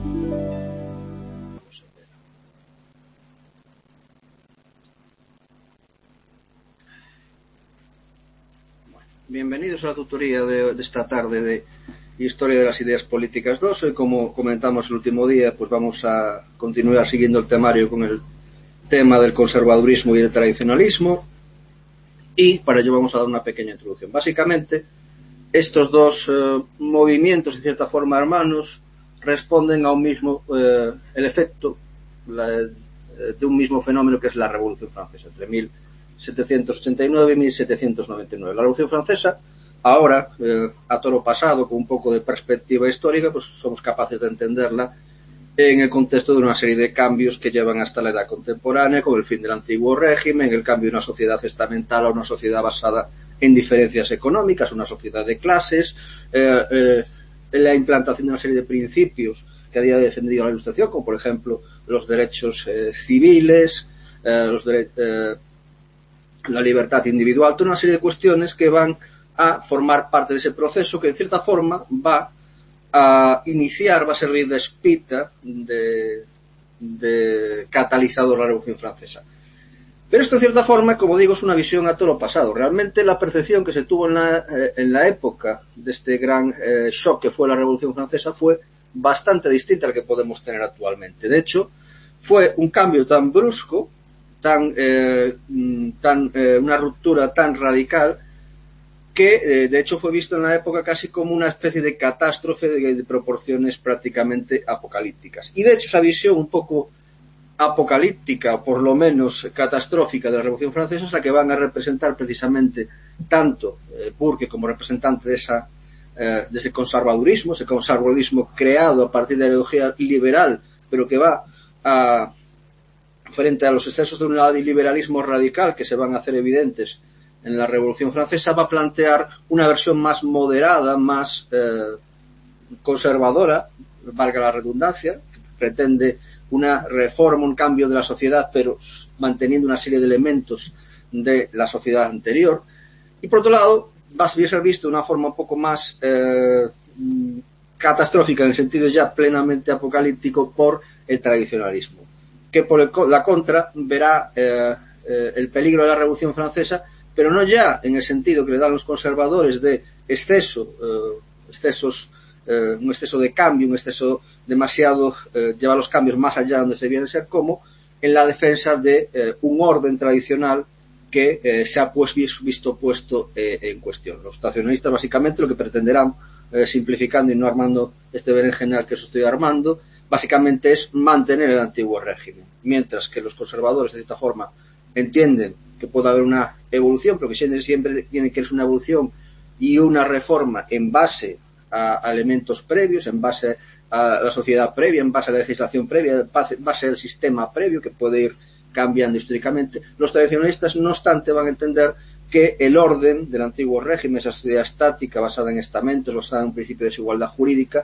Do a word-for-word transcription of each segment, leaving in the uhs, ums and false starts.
Bienvenidos a la tutoría de, de esta tarde de Historia de las Ideas Políticas dos. Hoy, como comentamos el último día, pues vamos a continuar siguiendo el temario con el tema del conservadurismo y el tradicionalismo, y para ello vamos a dar una pequeña introducción. Básicamente, estos dos eh, movimientos, en cierta forma hermanos, responden a un mismo, eh, el efecto la, de un mismo fenómeno, que es la Revolución Francesa, entre mil setecientos ochenta y nueve y mil setecientos noventa y nueve. La Revolución Francesa, ahora, eh, a toro pasado, con un poco de perspectiva histórica, pues somos capaces de entenderla en el contexto de una serie de cambios que llevan hasta la edad contemporánea, con el fin del antiguo régimen, el cambio de una sociedad estamental a una sociedad basada en diferencias económicas, una sociedad de clases, eh, eh, la implantación de una serie de principios que había defendido la Ilustración, como por ejemplo los derechos eh, civiles, eh, los derechos... Eh, la libertad individual, toda una serie de cuestiones que van a formar parte de ese proceso que, en cierta forma, va a iniciar, va a servir de espita, de, de catalizador a la Revolución Francesa. Pero esto, en cierta forma, como digo, es una visión a toro pasado. Realmente la percepción que se tuvo en la, eh, en la época de este gran eh, shock que fue la Revolución Francesa fue bastante distinta al que podemos tener actualmente. De hecho, fue un cambio tan brusco, tan, eh, tan eh, una ruptura tan radical que eh, de hecho fue visto en la época casi como una especie de catástrofe de, de proporciones prácticamente apocalípticas. Y de hecho esa visión un poco apocalíptica, o por lo menos catastrófica, de la Revolución Francesa es la que van a representar precisamente tanto eh, Burke como representante de esa eh, de ese conservadurismo, ese conservadurismo creado a partir de la ideología liberal, pero que va a frente a los excesos de un liberalismo radical que se van a hacer evidentes en la Revolución Francesa, va a plantear una versión más moderada, más eh, conservadora, valga la redundancia, que pretende una reforma, un cambio de la sociedad, pero manteniendo una serie de elementos de la sociedad anterior. Y por otro lado, va a ser visto de una forma un poco más eh, catastrófica, en el sentido ya plenamente apocalíptico, por el tradicionalismo, que por el, la contra verá eh, eh, el peligro de la Revolución Francesa, pero no ya en el sentido que le dan los conservadores de exceso, eh, excesos, eh, un exceso de cambio, un exceso demasiado, eh, llevar los cambios más allá de donde se debían ser, como en la defensa de eh, un orden tradicional que eh, se ha pues visto puesto eh, en cuestión. Los tradicionalistas básicamente lo que pretenderán, eh, simplificando y no armando este berenjenal que os estoy armando, básicamente es mantener el antiguo régimen, mientras que los conservadores, de esta forma, entienden que puede haber una evolución, pero que siempre, siempre tiene que ser una evolución y una reforma en base a, a elementos previos, en base a la sociedad previa, en base a la legislación previa, en base al sistema previo que puede ir cambiando históricamente. Los tradicionalistas, no obstante, van a entender que el orden del antiguo régimen, esa sociedad estática basada en estamentos, basada en un principio de desigualdad jurídica,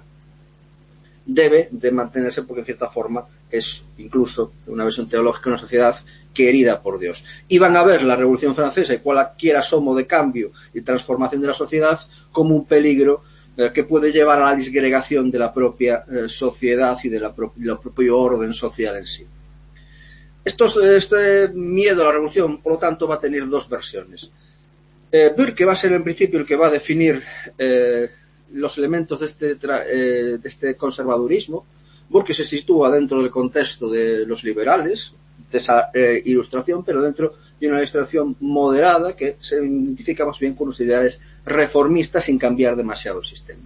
debe de mantenerse porque, en cierta forma, es incluso una versión teológica, una sociedad querida por Dios. Y van a ver la Revolución Francesa y cualquier asomo de cambio y transformación de la sociedad como un peligro eh, que puede llevar a la disgregación de la propia eh, sociedad y de la pro del propio orden social en sí. Estos, este miedo a la revolución, por lo tanto, va a tener dos versiones. Eh, Burke va a ser en principio el que va a definir eh, los elementos de este, eh, de este conservadurismo. Burke se sitúa dentro del contexto de los liberales, de esa eh, ilustración, pero dentro de una ilustración moderada que se identifica más bien con los ideales reformistas sin cambiar demasiado el sistema.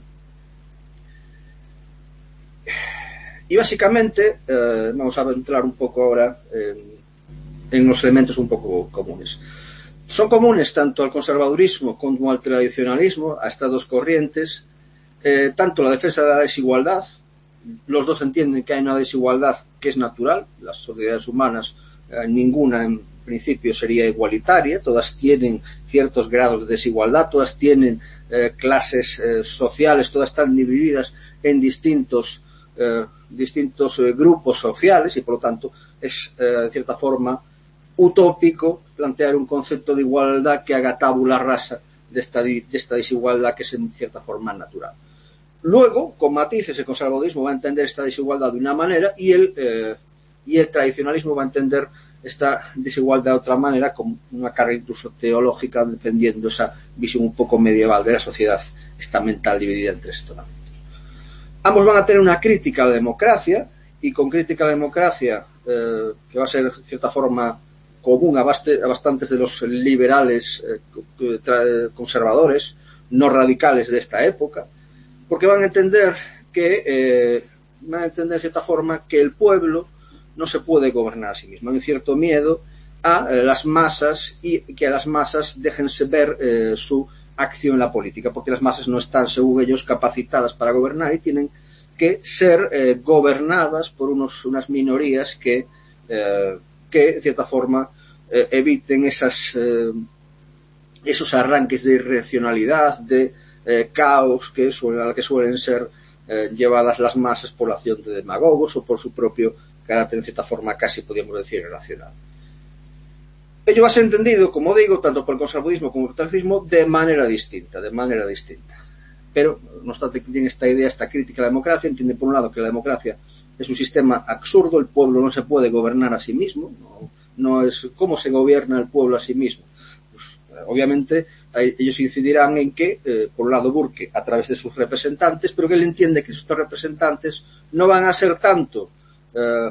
Y básicamente, eh, vamos a entrar un poco ahora en, en los elementos un poco comunes. Son comunes tanto al conservadurismo como al tradicionalismo, a estas dos corrientes, eh, tanto la defensa de la desigualdad. Los dos entienden que hay una desigualdad que es natural. Las sociedades humanas, eh, ninguna en principio sería igualitaria, todas tienen ciertos grados de desigualdad, todas tienen eh, clases eh, sociales, todas están divididas en distintos eh, distintos eh, grupos sociales y por lo tanto es eh, en cierta forma utópico plantear un concepto de igualdad que haga tabula rasa de esta, de esta desigualdad que es en cierta forma natural. Luego, con matices, el conservadurismo va a entender esta desigualdad de una manera y el, eh, y el tradicionalismo va a entender esta desigualdad de otra manera, con una carga incluso teológica, dependiendo de esa visión un poco medieval de la sociedad estamental dividida en tres estamentos. Ambos van a tener una crítica a la democracia, y con crítica a la democracia, eh, que va a ser, de cierta forma, común a, baste, a bastantes de los liberales eh, conservadores, no radicales de esta época, porque van a entender que, eh, van a entender de cierta forma que el pueblo no se puede gobernar a sí mismo. Hay un cierto miedo a eh, las masas y que a las masas déjense ver eh, su acción en la política, porque las masas no están, según ellos, capacitadas para gobernar y tienen que ser eh, gobernadas por unos, unas minorías que, eh, que de cierta forma, eh, eviten esas, eh, esos arranques de irracionalidad, de eh, caos que suelen, a la que suelen ser eh, llevadas las masas por la acción de demagogos o por su propio carácter, en cierta forma, casi podríamos decir irracional. Ello va a ser entendido, como digo, tanto por el conservadurismo como por el catolicismo, de manera distinta, de manera distinta. Pero, no obstante, tiene esta idea, esta crítica a la democracia, entiende por un lado que la democracia es un sistema absurdo, el pueblo no se puede gobernar a sí mismo, no, no es cómo se gobierna el pueblo a sí mismo. Pues, obviamente, ellos incidirán en que, eh, por un lado, Burke, a través de sus representantes, pero que él entiende que estos representantes no van a ser tanto eh,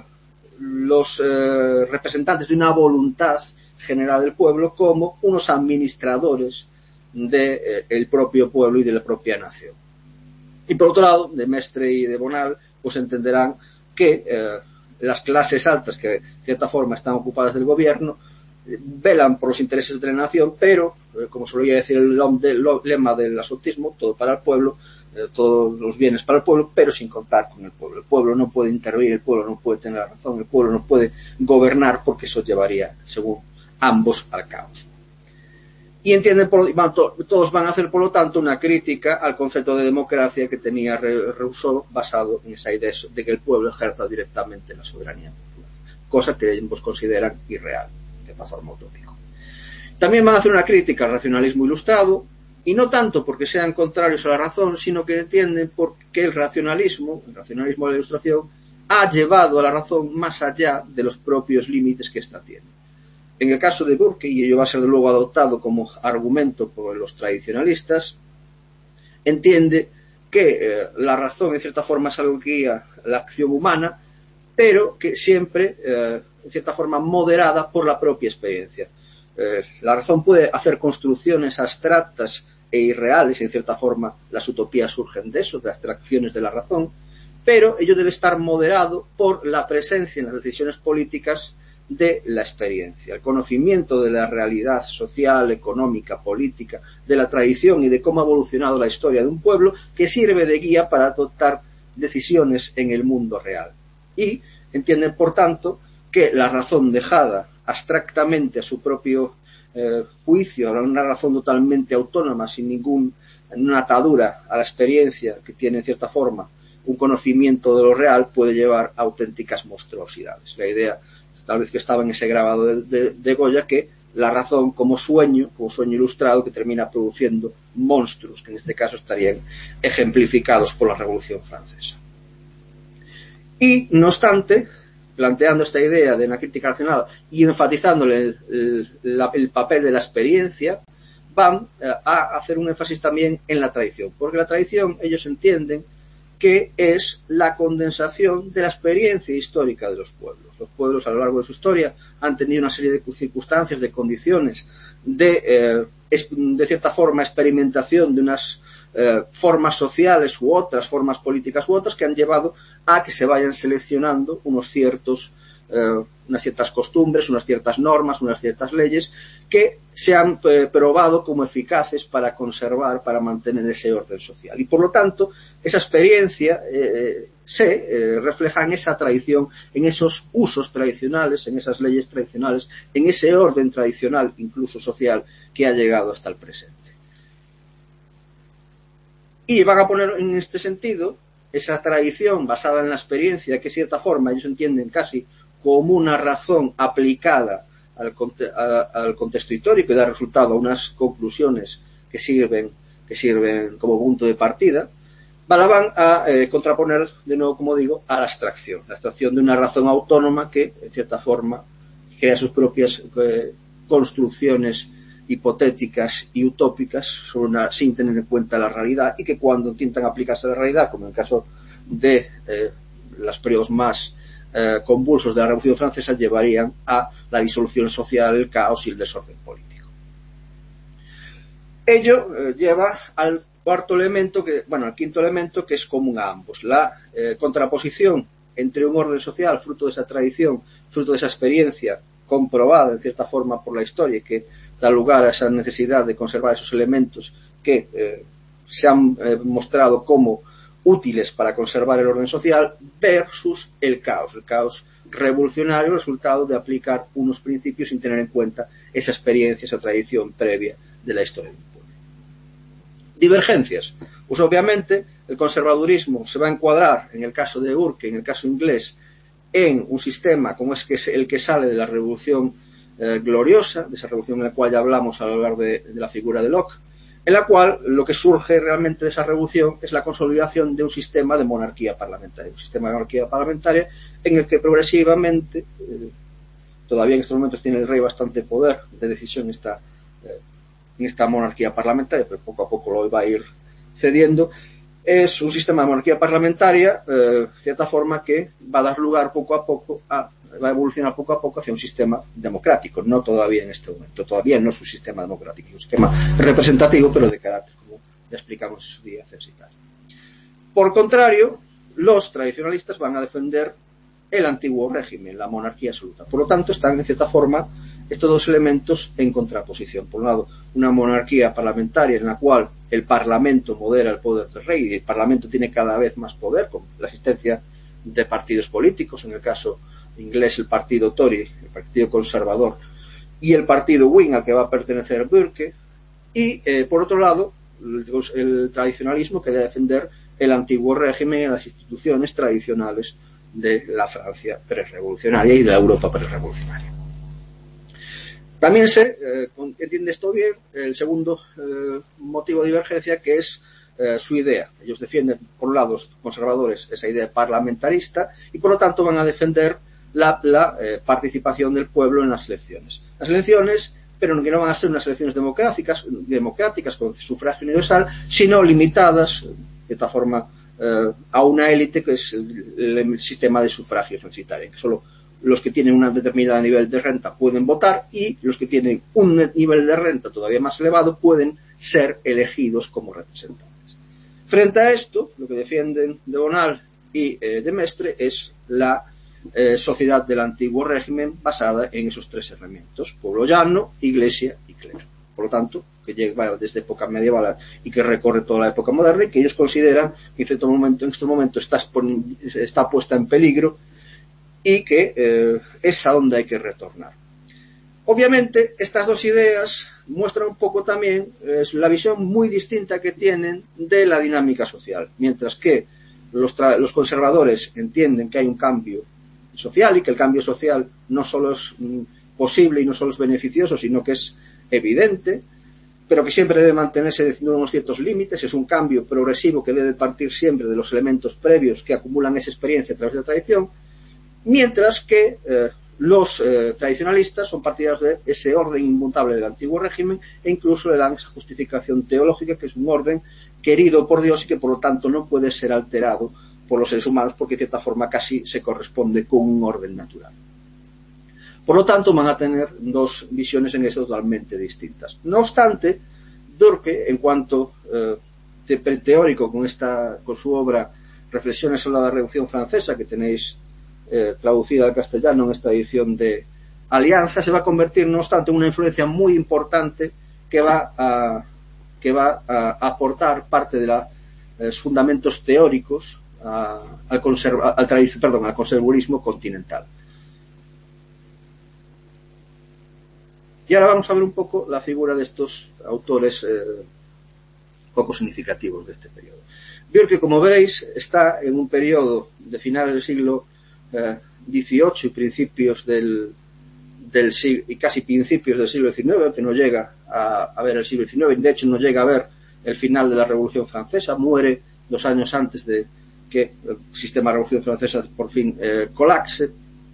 los eh, representantes de una voluntad general del pueblo como unos administradores del de, eh, propio pueblo y de la propia nación. Y por otro lado, de Mestre y de Bonal, pues entenderán que eh, las clases altas que de cierta forma están ocupadas del gobierno eh, velan por los intereses de la nación, pero, eh, como solía decir el, el lema del asotismo, todo para el pueblo, eh, todos los bienes para el pueblo, pero sin contar con el pueblo. El pueblo no puede intervenir, el pueblo no puede tener la razón, el pueblo no puede gobernar, porque eso llevaría, según ambos, al caos. Y entienden, por, todos van a hacer, por lo tanto, una crítica al concepto de democracia que tenía Rousseau, basado en esa idea de que el pueblo ejerza directamente la soberanía popular, cosa que ambos consideran irreal, de forma utópica. También van a hacer una crítica al racionalismo ilustrado, y no tanto porque sean contrarios a la razón, sino que entienden porque el racionalismo, el racionalismo de la ilustración, ha llevado a la razón más allá de los propios límites que ésta tiene. En el caso de Burke, y ello va a ser de luego adoptado como argumento por los tradicionalistas, entiende que eh, la razón en cierta forma es algo que guía la acción humana, pero que siempre, eh, en cierta forma, moderada por la propia experiencia. Eh, la razón puede hacer construcciones abstractas e irreales, en cierta forma las utopías surgen de eso, de abstracciones de la razón, pero ello debe estar moderado por la presencia en las decisiones políticas de la experiencia, el conocimiento de la realidad social, económica, política, de la tradición y de cómo ha evolucionado la historia de un pueblo, que sirve de guía para adoptar decisiones en el mundo real. Y entienden, por tanto, que la razón dejada abstractamente a su propio eh, juicio, una razón totalmente autónoma, sin ninguna atadura a la experiencia que tiene, en cierta forma, un conocimiento de lo real, puede llevar a auténticas monstruosidades. La idea, tal vez que estaba en ese grabado de, de, de Goya, que la razón como sueño, como sueño ilustrado, que termina produciendo monstruos, que en este caso estarían ejemplificados por la Revolución Francesa. Y, no obstante, planteando esta idea de una crítica racional y enfatizándole el, el, la, el papel de la experiencia, van a hacer un énfasis también en la tradición, porque la tradición, ellos entienden que es la condensación de la experiencia histórica de los pueblos. Los pueblos a lo largo de su historia han tenido una serie de circunstancias, de condiciones, de, eh, de cierta forma, experimentación de unas eh, formas sociales u otras, formas políticas u otras, que han llevado a que se vayan seleccionando unos ciertos, eh, unas ciertas costumbres, unas ciertas normas, unas ciertas leyes que se han eh, probado como eficaces para conservar, para mantener ese orden social. Y por lo tanto, esa experiencia eh, se eh, refleja en esa tradición, en esos usos tradicionales, en esas leyes tradicionales, en ese orden tradicional, incluso social, que ha llegado hasta el presente. Y van a poner en este sentido esa tradición basada en la experiencia, que de cierta forma ellos entienden casi como una razón aplicada al, a, al contexto histórico y da resultado a unas conclusiones que sirven, que sirven como punto de partida, la van a eh, contraponer, de nuevo, como digo, a la abstracción. La abstracción de una razón autónoma que, en cierta forma, crea sus propias eh, construcciones hipotéticas y utópicas sobre una, sin tener en cuenta la realidad, y que cuando intentan aplicarse a la realidad, como en el caso de eh, los periodos más eh, convulsos de la Revolución Francesa, llevarían a la disolución social, el caos y el desorden político. Ello eh, lleva al cuarto elemento, que, bueno, al quinto elemento, que es común a ambos, la eh, contraposición entre un orden social fruto de esa tradición, fruto de esa experiencia comprobada en cierta forma por la historia, y que da lugar a esa necesidad de conservar esos elementos que eh, se han eh, mostrado como útiles para conservar el orden social, versus el caos, el caos revolucionario, resultado de aplicar unos principios sin tener en cuenta esa experiencia, esa tradición previa de la historia de un pueblo. Divergencias. Pues obviamente el conservadurismo se va a encuadrar, en el caso de Burke, en el caso inglés, en un sistema como es que es el que sale de la Revolución eh, Gloriosa, de esa revolución en la cual ya hablamos a lo largo de, de la figura de Locke, en la cual lo que surge realmente de esa revolución es la consolidación de un sistema de monarquía parlamentaria, un sistema de monarquía parlamentaria en el que progresivamente, eh, todavía en estos momentos tiene el rey bastante poder de decisión en esta, eh, en esta monarquía parlamentaria, pero poco a poco lo va a ir cediendo. Es un sistema de monarquía parlamentaria, eh, de cierta forma, que va a dar lugar poco a poco a, va a evolucionar poco a poco hacia un sistema democrático, no todavía en este momento, todavía no es un sistema democrático, es un sistema representativo, pero de carácter, como ya explicamos en su día, censitario. Por contrario, los tradicionalistas van a defender el antiguo régimen, la monarquía absoluta. Por lo tanto, están, en cierta forma, estos dos elementos en contraposición. Por un lado, una monarquía parlamentaria en la cual el Parlamento modera el poder del rey y el Parlamento tiene cada vez más poder, con la existencia de partidos políticos, en el caso inglés el partido Tory, el partido conservador, y el partido Whig al que va a pertenecer Burke, y eh, por otro lado, el, el tradicionalismo que debe defender el antiguo régimen y las instituciones tradicionales de la Francia prerevolucionaria y de la Europa prerevolucionaria. También se eh, entiende esto bien el segundo eh, motivo de divergencia, que es eh, su idea. Ellos defienden, por un lado, los conservadores, esa idea parlamentarista, y por lo tanto van a defender la, la eh, participación del pueblo en las elecciones. Las elecciones, pero que no van a ser unas elecciones democráticas, democráticas con sufragio universal, sino limitadas, de esta forma, eh, a una élite que es el, el sistema de sufragio censitario, que solo los que tienen un determinado nivel de renta pueden votar, y los que tienen un nivel de renta todavía más elevado pueden ser elegidos como representantes. Frente a esto, lo que defienden de Bonal y eh, de Mestre es la eh, sociedad del antiguo régimen basada en esos tres elementos: pueblo llano, iglesia y clero. Por lo tanto, que llega desde época medieval y que recorre toda la época moderna, y que ellos consideran que en cierto momento, en este momento está, está puesta en peligro, y que eh, es a donde hay que retornar. Obviamente, estas dos ideas muestran un poco también eh, la visión muy distinta que tienen de la dinámica social. Mientras que los, los conservadores entienden que hay un cambio social y que el cambio social no solo es mm, posible y no solo es beneficioso, sino que es evidente, pero que siempre debe mantenerse dentro de unos ciertos límites. Es un cambio progresivo que debe partir siempre de los elementos previos que acumulan esa experiencia a través de la tradición. Mientras que eh, los eh, tradicionalistas son partidarios de ese orden inmutable del antiguo régimen, e incluso le dan esa justificación teológica, que es un orden querido por Dios y que por lo tanto no puede ser alterado por los seres humanos, porque de cierta forma casi se corresponde con un orden natural. Por lo tanto, van a tener dos visiones en eso totalmente distintas. No obstante, Burke, en cuanto eh, te teórico con esta con su obra Reflexiones sobre la Revolución Francesa, que tenéis Eh, traducida al castellano en esta edición de Alianza, se va a convertir, no obstante, en una influencia muy importante que va a, que va a aportar parte de los eh, fundamentos teóricos a, al, conserva, al, perdón, al conservadurismo continental. Y ahora vamos a ver un poco la figura de estos autores eh, poco significativos de este periodo. Burke, como veréis, está en un periodo de finales del siglo Eh, dieciocho y principios del, del siglo, y casi principios del siglo diecinueve, que no llega a, a ver el siglo diecinueve, de hecho no llega a ver el final de la Revolución Francesa, muere dos años antes de que el sistema de la Revolución Francesa por fin eh, colapse.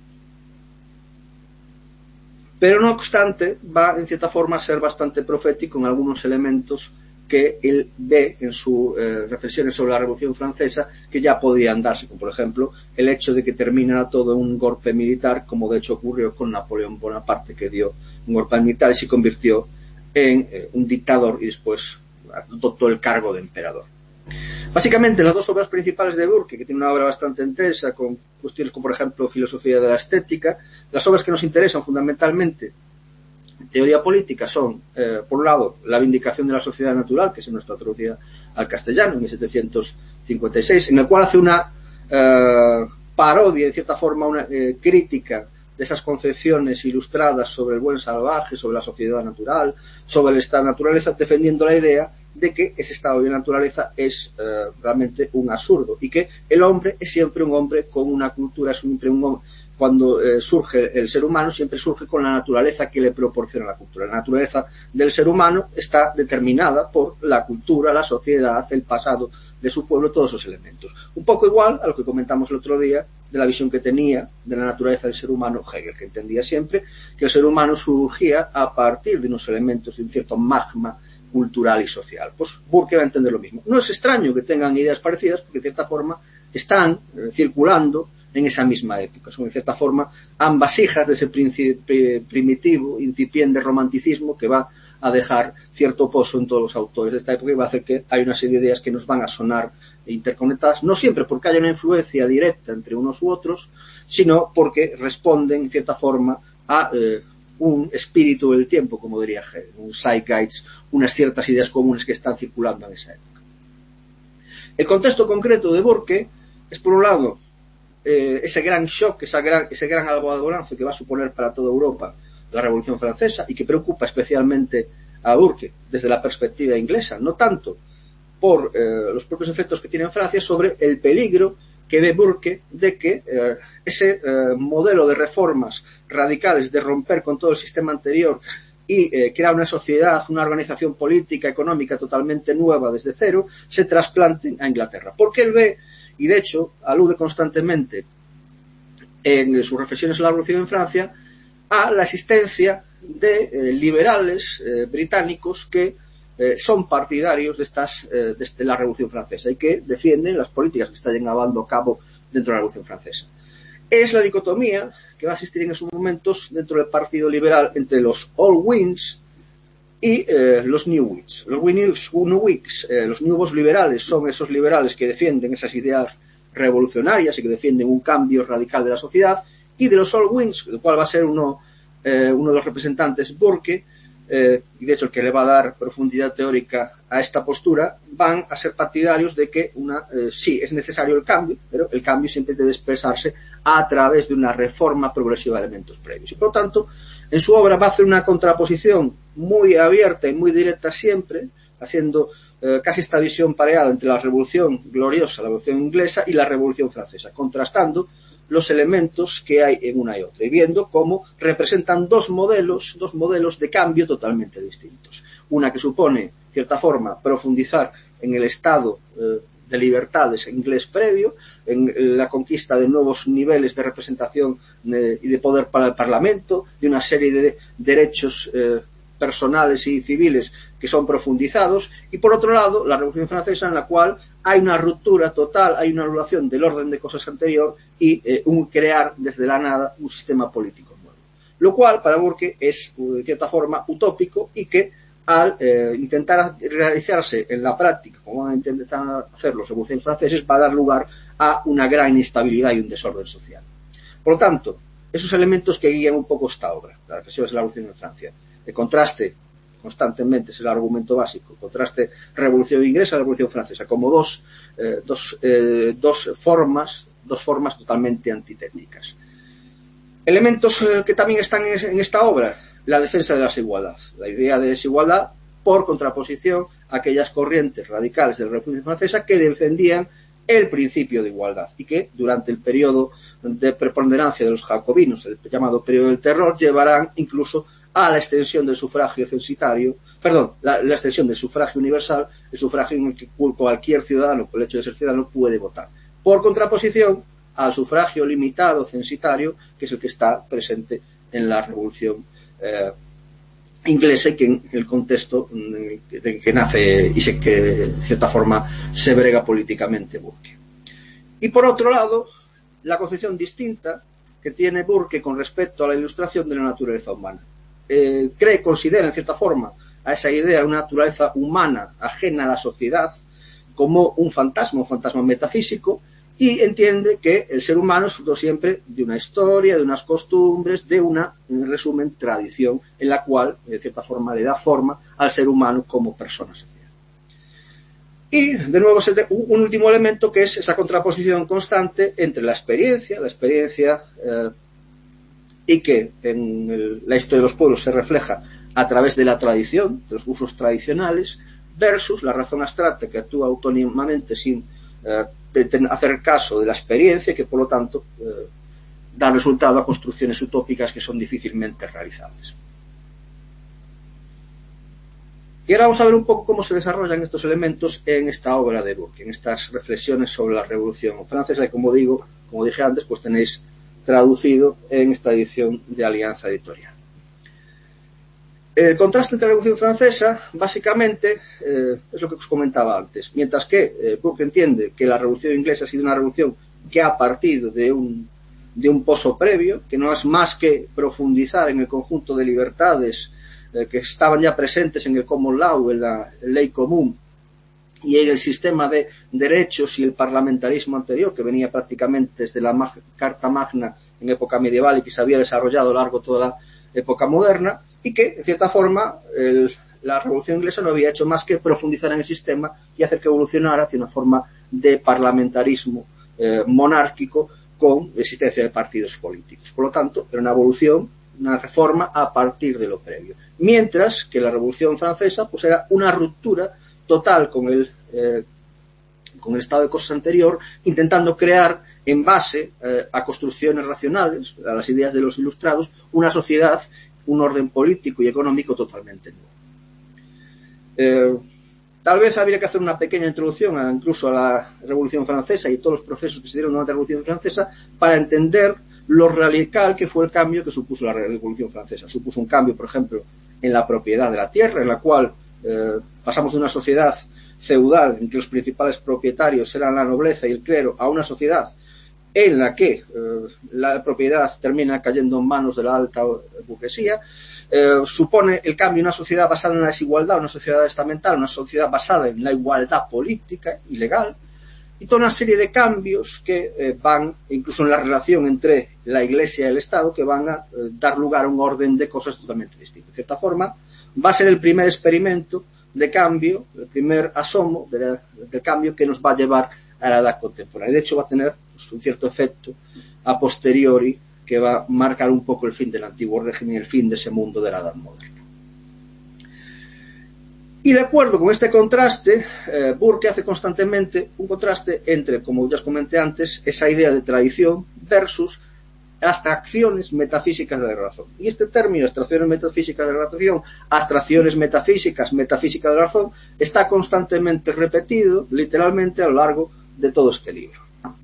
Pero no obstante, va en cierta forma a ser bastante profético en algunos elementos que él ve en sus eh, reflexiones sobre la Revolución Francesa que ya podían darse, como por ejemplo el hecho de que terminara todo en un golpe militar, como de hecho ocurrió con Napoleón Bonaparte, que dio un golpe militar y se convirtió en eh, un dictador y después adoptó el cargo de emperador. Básicamente, las dos obras principales de Burke, que tiene una obra bastante intensa con cuestiones como, por ejemplo, filosofía de la estética, las obras que nos interesan fundamentalmente en teoría política son, eh, por un lado, La vindicación de la sociedad natural, que es nuestra traducida al castellano en mil setecientos cincuenta y seis, en el cual hace una eh, parodia, en cierta forma, una eh, crítica de esas concepciones ilustradas sobre el buen salvaje, sobre la sociedad natural, sobre el estado de naturaleza, defendiendo la idea de que ese estado de naturaleza es eh, realmente un absurdo y que el hombre es siempre un hombre con una cultura, es siempre un hombre, cuando eh, surge el ser humano siempre surge con la naturaleza que le proporciona la cultura. La naturaleza del ser humano está determinada por la cultura, la sociedad, el pasado de su pueblo, todos esos elementos. Un poco igual a lo que comentamos el otro día de la visión que tenía de la naturaleza del ser humano Hegel, que entendía siempre que el ser humano surgía a partir de unos elementos de un cierto magma cultural y social. Pues Burke va a entender lo mismo. No es extraño que tengan ideas parecidas porque de cierta forma están eh, circulando en esa misma época. Son, en cierta forma, ambas hijas de ese primitivo, incipiente romanticismo que va a dejar cierto pozo en todos los autores de esta época y va a hacer que hay una serie de ideas que nos van a sonar interconectadas, no siempre porque haya una influencia directa entre unos u otros, sino porque responden, en cierta forma, a eh, un espíritu del tiempo, como diría Hegel, un zeitgeist, unas ciertas ideas comunes que están circulando en esa época. El contexto concreto de Burke es, por un lado, Eh, ese gran shock, esa gran, ese gran albornoz que va a suponer para toda Europa la Revolución Francesa y que preocupa especialmente a Burke desde la perspectiva inglesa, no tanto por eh, los propios efectos que tiene en Francia, sobre el peligro que ve Burke de que eh, ese eh, modelo de reformas radicales, de romper con todo el sistema anterior y eh, crear una sociedad, una organización política, económica totalmente nueva desde cero, se trasplanten a Inglaterra. Porque él ve, y de hecho alude constantemente en sus reflexiones sobre la Revolución en Francia, a la existencia de eh, liberales eh, británicos que eh, son partidarios de, estas, eh, de la Revolución Francesa y que defienden las políticas que está llevando a cabo dentro de la Revolución Francesa. Es la dicotomía que va a existir en esos momentos dentro del Partido Liberal entre los Old Whigs y eh, los New Whigs. Los New Whigs, eh, los nuevos liberales, son esos liberales que defienden esas ideas revolucionarias y que defienden un cambio radical de la sociedad, y de los Old Whigs, el cual va a ser uno, eh, uno de los representantes Burke, eh, y de hecho el que le va a dar profundidad teórica a esta postura, van a ser partidarios de que una, eh, sí, es necesario el cambio, pero el cambio siempre debe expresarse a través de una reforma progresiva de elementos previos. Y por lo tanto, en su obra va a hacer una contraposición muy abierta y muy directa siempre, haciendo eh, casi esta visión pareada entre la revolución gloriosa, la revolución inglesa, y la revolución francesa, contrastando los elementos que hay en una y otra, y viendo cómo representan dos modelos, dos modelos de cambio totalmente distintos. Una que supone, en cierta forma, profundizar en el estado eh, de libertades inglés previo, en la conquista de nuevos niveles de representación eh, y de poder para el Parlamento, de una serie de derechos eh, personales y civiles que son profundizados, y por otro lado la Revolución Francesa, en la cual hay una ruptura total, hay una anulación del orden de cosas anterior y eh, un crear desde la nada un sistema político nuevo. Lo cual para Burke es, de cierta forma, utópico, y que al eh, intentar realizarse en la práctica, como van a intentar hacer los revolucionarios franceses, va a dar lugar a una gran inestabilidad y un desorden social. Por lo tanto, esos elementos que guían un poco esta obra, las reflexiones de la Revolución en Francia, el contraste constantemente es el argumento básico, el contraste revolución inglesa, revolución francesa, como dos, eh, dos, eh, dos formas, dos formas totalmente antitéticas. Elementos eh, que también están en, en esta obra: la defensa de la desigualdad, la idea de desigualdad por contraposición a aquellas corrientes radicales de la Revolución Francesa que defendían el principio de igualdad, y que durante el periodo de preponderancia de los jacobinos, el llamado periodo del terror, llevarán incluso a la extensión del sufragio censitario, perdón, la, la extensión del sufragio universal, el sufragio en el que cualquier ciudadano, por el hecho de ser ciudadano, puede votar. Por contraposición al sufragio limitado censitario, que es el que está presente en la Revolución eh, inglesa, y que en el contexto en el que nace y se, que de cierta forma se brega políticamente Burke. Y por otro lado, la concepción distinta que tiene Burke con respecto a la ilustración de la naturaleza humana. Eh, cree, considera en cierta forma a esa idea de una naturaleza humana ajena a la sociedad como un fantasma, un fantasma metafísico, y entiende que el ser humano es fruto siempre de una historia, de unas costumbres, de una, en resumen, tradición, en la cual, de cierta forma, le da forma al ser humano como persona social. Y, de nuevo, un último elemento que es esa contraposición constante entre la experiencia, la experiencia eh, y que en el, la historia de los pueblos se refleja a través de la tradición, de los usos tradicionales, versus la razón abstracta que actúa autónomamente sin eh, de hacer caso de la experiencia, que por lo tanto eh, da resultado a construcciones utópicas que son difícilmente realizables. Y ahora vamos a ver un poco cómo se desarrollan estos elementos en esta obra de Burke, en estas reflexiones sobre la Revolución Francesa, y como digo, como dije antes, pues tenéis traducido en esta edición de Alianza Editorial. El contraste entre la Revolución Francesa, básicamente, eh, es lo que os comentaba antes. Mientras que eh, Burke entiende que la Revolución Inglesa ha sido una revolución que ha partido de un, de un pozo previo, que no es más que profundizar en el conjunto de libertades eh, que estaban ya presentes en el Common Law, en la ley común, y en el sistema de derechos y el parlamentarismo anterior, que venía prácticamente desde la Mag- Carta Magna en época medieval y que se había desarrollado a lo largo de toda la época moderna, y que, en cierta forma, el, la Revolución Inglesa no había hecho más que profundizar en el sistema y hacer que evolucionara hacia una forma de parlamentarismo eh, monárquico con existencia de partidos políticos. Por lo tanto, era una evolución, una reforma a partir de lo previo. Mientras que la Revolución Francesa pues era una ruptura total con el, eh, con el estado de cosas anterior, intentando crear, en base eh, a construcciones racionales, a las ideas de los ilustrados, una sociedad, un orden político y económico totalmente nuevo. Eh, tal vez habría que hacer una pequeña introducción a, incluso a la Revolución Francesa y todos los procesos que se dieron durante la Revolución Francesa para entender lo radical que fue el cambio que supuso la Revolución Francesa. Supuso un cambio, por ejemplo, en la propiedad de la tierra, en la cual eh, pasamos de una sociedad feudal en que los principales propietarios eran la nobleza y el clero a una sociedad en la que eh, la propiedad termina cayendo en manos de la alta burguesía. Eh, supone el cambio en una sociedad basada en la desigualdad, una sociedad estamental, una sociedad basada en la igualdad política y legal, y toda una serie de cambios que eh, van, incluso en la relación entre la Iglesia y el Estado, que van a eh, dar lugar a un orden de cosas totalmente distinto. De cierta forma, va a ser el primer experimento de cambio, el primer asomo de la, del cambio que nos va a llevar a la edad contemporánea. De hecho, va a tener pues, un cierto efecto a posteriori que va a marcar un poco el fin del antiguo régimen y el fin de ese mundo de la edad moderna. Y de acuerdo con este contraste, eh, Burke hace constantemente un contraste entre, como ya os comenté antes, esa idea de tradición versus abstracciones metafísicas de la razón. Y este término, abstracciones metafísicas de la razón, abstracciones metafísicas, metafísica de la razón, está constantemente repetido, literalmente, a lo largo de todo este libro.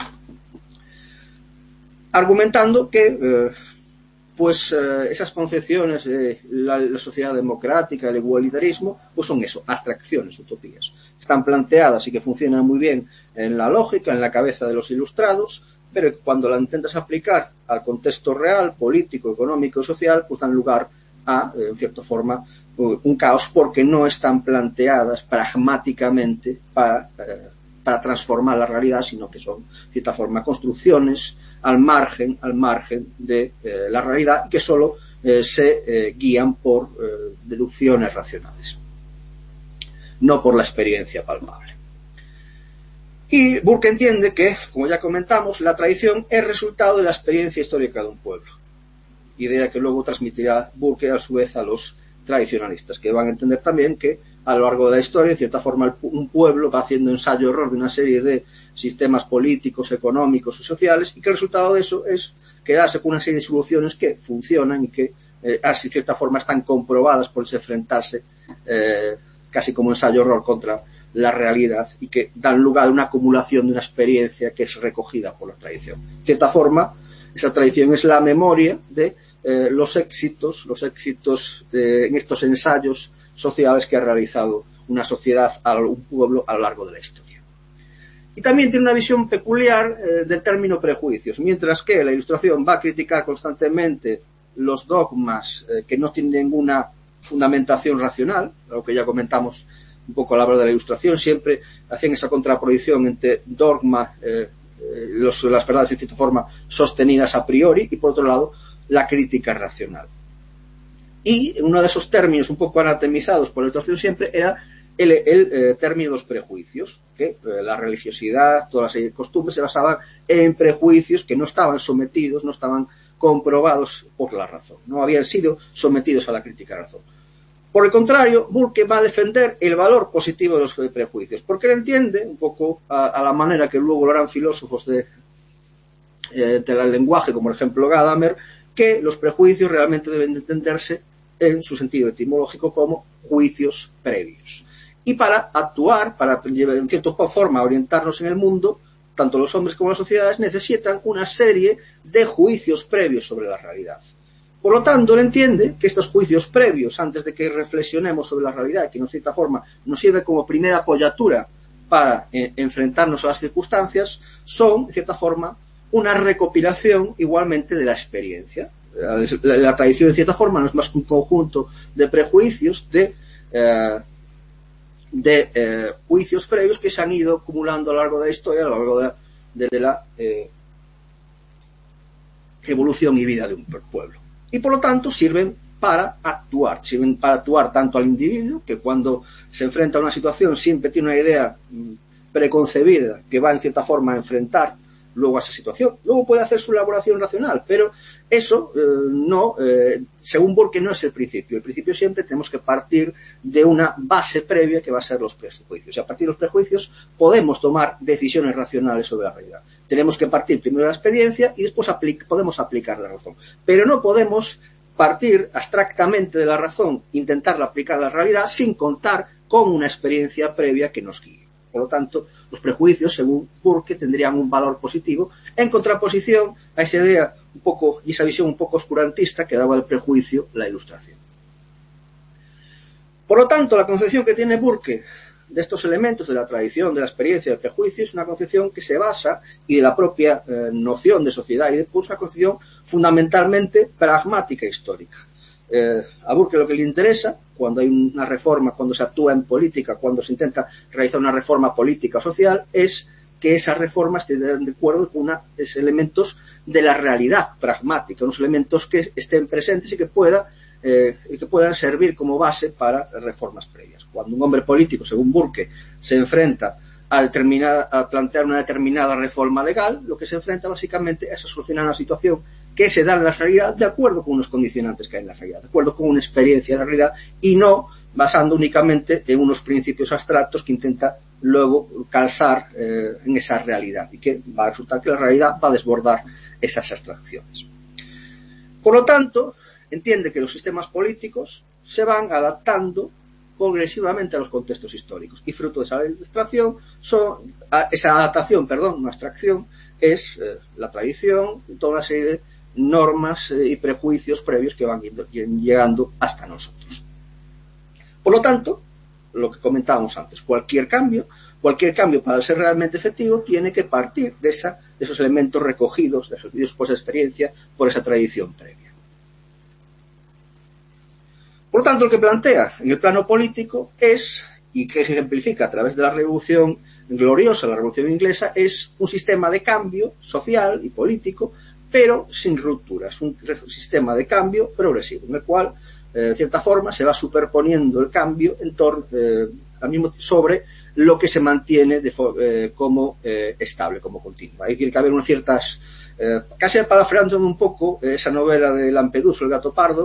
Argumentando que, eh, pues, eh, esas concepciones de la, la sociedad democrática, el igualitarismo, pues son eso, abstracciones, utopías. Están planteadas y que funcionan muy bien en la lógica, en la cabeza de los ilustrados, pero cuando la intentas aplicar al contexto real, político, económico y social, pues dan lugar a, en cierta forma, un caos porque no están planteadas pragmáticamente para, eh, para transformar la realidad, sino que son, de cierta forma, construcciones al margen, al margen de eh, la realidad, que solo eh, se eh, guían por eh, deducciones racionales, no por la experiencia palpable. Y Burke entiende que, como ya comentamos, la tradición es resultado de la experiencia histórica de un pueblo. Idea que luego transmitirá Burke a su vez a los tradicionalistas, que van a entender también que a lo largo de la historia. En cierta forma, un pueblo va haciendo ensayo-error de una serie de sistemas políticos, económicos y sociales, y que el resultado de eso es quedarse con una serie de soluciones que funcionan y que, eh, así de cierta forma, están comprobadas por enfrentarse eh, casi como ensayo-error contra la realidad, y que dan lugar a una acumulación de una experiencia que es recogida por la tradición. De cierta forma, esa tradición es la memoria de eh, los éxitos, los éxitos de, en estos ensayos sociales que ha realizado una sociedad, un pueblo, a lo largo de la historia. Y también tiene una visión peculiar eh, del término prejuicios, mientras que la Ilustración va a criticar constantemente los dogmas eh, que no tienen ninguna fundamentación racional, lo que ya comentamos un poco a la hora de la Ilustración. Siempre hacían esa contraposición entre dogma, eh, los, las verdades de cierta forma sostenidas a priori, y por otro lado la crítica racional. Y uno de esos términos un poco anatemizados por la Ilustración siempre era el, el eh, término de los prejuicios, que eh, la religiosidad, toda la serie de costumbres se basaban en prejuicios que no estaban sometidos, no estaban comprobados por la razón, no habían sido sometidos a la crítica razón. Por el contrario, Burke va a defender el valor positivo de los prejuicios, porque él entiende, un poco a, a la manera que luego lo harán filósofos de, eh, del lenguaje, como por ejemplo Gadamer, que los prejuicios realmente deben de entenderse en su sentido etimológico como juicios previos. Y para actuar, para en cierta forma orientarnos en el mundo, tanto los hombres como las sociedades necesitan una serie de juicios previos sobre la realidad. Por lo tanto, él entiende que estos juicios previos, antes de que reflexionemos sobre la realidad, que en cierta forma nos sirve como primera apoyatura para eh, enfrentarnos a las circunstancias, son, en cierta forma, una recopilación igualmente de la experiencia. La, la, la tradición, en cierta forma, no es más que un conjunto de prejuicios, de, eh, de eh, juicios previos que se han ido acumulando a lo largo de la historia, a lo largo de, de, de la eh, evolución y vida de un pueblo. Y por lo tanto sirven para actuar, sirven para actuar tanto al individuo, que cuando se enfrenta a una situación siempre tiene una idea preconcebida que va en cierta forma a enfrentar luego a esa situación. Luego puede hacer su elaboración racional, pero eso eh, no, eh, según Burke, no es el principio. El principio siempre tenemos que partir de una base previa que va a ser los prejuicios. Y a partir de los prejuicios podemos tomar decisiones racionales sobre la realidad. Tenemos que partir primero de la experiencia y después aplica, podemos aplicar la razón. Pero no podemos partir abstractamente de la razón, intentarla aplicar a la realidad sin contar con una experiencia previa que nos guíe. Por lo tanto, los prejuicios, según Burke, tendrían un valor positivo en contraposición a esa idea un poco, y esa visión un poco oscurantista que daba el prejuicio la Ilustración. Por lo tanto, la concepción que tiene Burke de estos elementos de la tradición, de la experiencia, del prejuicio, es una concepción que se basa, y de la propia eh, noción de sociedad y de pulso, una concepción fundamentalmente pragmática e histórica. Eh, a Burke lo que le interesa, cuando hay una reforma, cuando se actúa en política, cuando se intenta realizar una reforma política o social, es que esa reforma esté de acuerdo con unos elementos de la realidad pragmática, unos elementos que estén presentes y que pueda, eh, y que puedan servir como base para reformas previas. Cuando un hombre político, según Burke, se enfrenta a, determinada, a plantear una determinada reforma legal, lo que se enfrenta básicamente es a solucionar una situación que se da en la realidad de acuerdo con unos condicionantes que hay en la realidad, de acuerdo con una experiencia en la realidad, y no basando únicamente en unos principios abstractos que intenta luego calzar eh, en esa realidad, y que va a resultar que la realidad va a desbordar esas abstracciones. Por lo tanto, entiende que los sistemas políticos se van adaptando progresivamente a los contextos históricos, y fruto de esa abstracción, son, esa adaptación, perdón, una abstracción, es eh, la tradición y toda una serie de normas eh, y prejuicios previos que van llegando hasta nosotros. Por lo tanto, lo que comentábamos antes, cualquier cambio, cualquier cambio para ser realmente efectivo tiene que partir de, esa, de esos elementos recogidos, de esos por esa experiencia, por esa tradición previa. Por lo tanto, lo que plantea en el plano político es, y que ejemplifica a través de la Revolución Gloriosa, la Revolución Inglesa, es un sistema de cambio social y político, pero sin rupturas, un sistema de cambio progresivo, en el cual, eh, de cierta forma, se va superponiendo el cambio en torno, eh, al mismo sobre lo que se mantiene de, eh, como eh, estable, como continuo. Ahí tiene que haber unas ciertas, eh, casi parafraseando un poco eh, esa novela de Lampedusa, el gato pardo,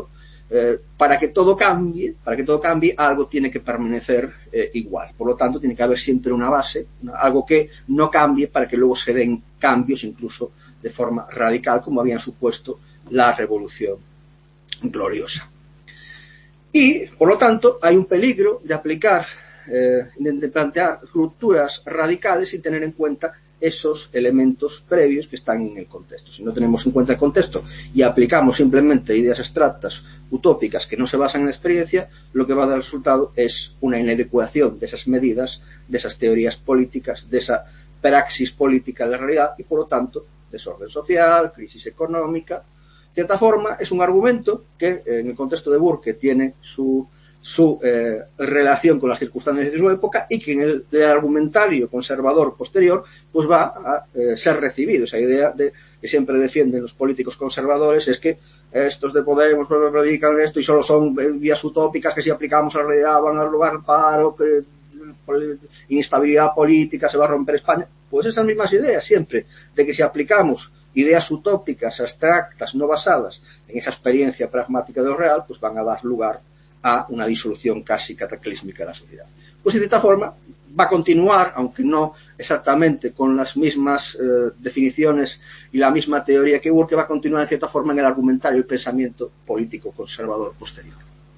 eh, para que todo cambie, para que todo cambie, algo tiene que permanecer eh, igual. Por lo tanto, tiene que haber siempre una base, una, algo que no cambie para que luego se den cambios, incluso de forma radical, como habían supuesto la Revolución Gloriosa. Y, por lo tanto, hay un peligro de aplicar, eh, de plantear rupturas radicales sin tener en cuenta esos elementos previos que están en el contexto. Si no tenemos en cuenta el contexto y aplicamos simplemente ideas abstractas, utópicas, que no se basan en la experiencia, lo que va a dar resultado es una inadecuación de esas medidas, de esas teorías políticas, de esa praxis política en la realidad y, por lo tanto, desorden social, crisis económica. De cierta forma, es un argumento que, en el contexto de Burke, tiene su su eh, relación con las circunstancias de su época y que en el, el argumentario conservador posterior pues va a eh, ser recibido. Esa idea de que siempre defienden los políticos conservadores es que estos de Podemos predican esto y solo son ideas utópicas que si aplicamos a la realidad van a dar lugar al paro, que inestabilidad política, se va a romper España. Pues esas mismas ideas siempre, de que si aplicamos ideas utópicas, abstractas, no basadas en esa experiencia pragmática de lo real, pues van a dar lugar a una disolución casi cataclísmica de la sociedad. Pues de cierta forma va a continuar, aunque no exactamente con las mismas eh, definiciones y la misma teoría que Burke, va a continuar de cierta forma en el argumentario y el pensamiento político conservador posterior.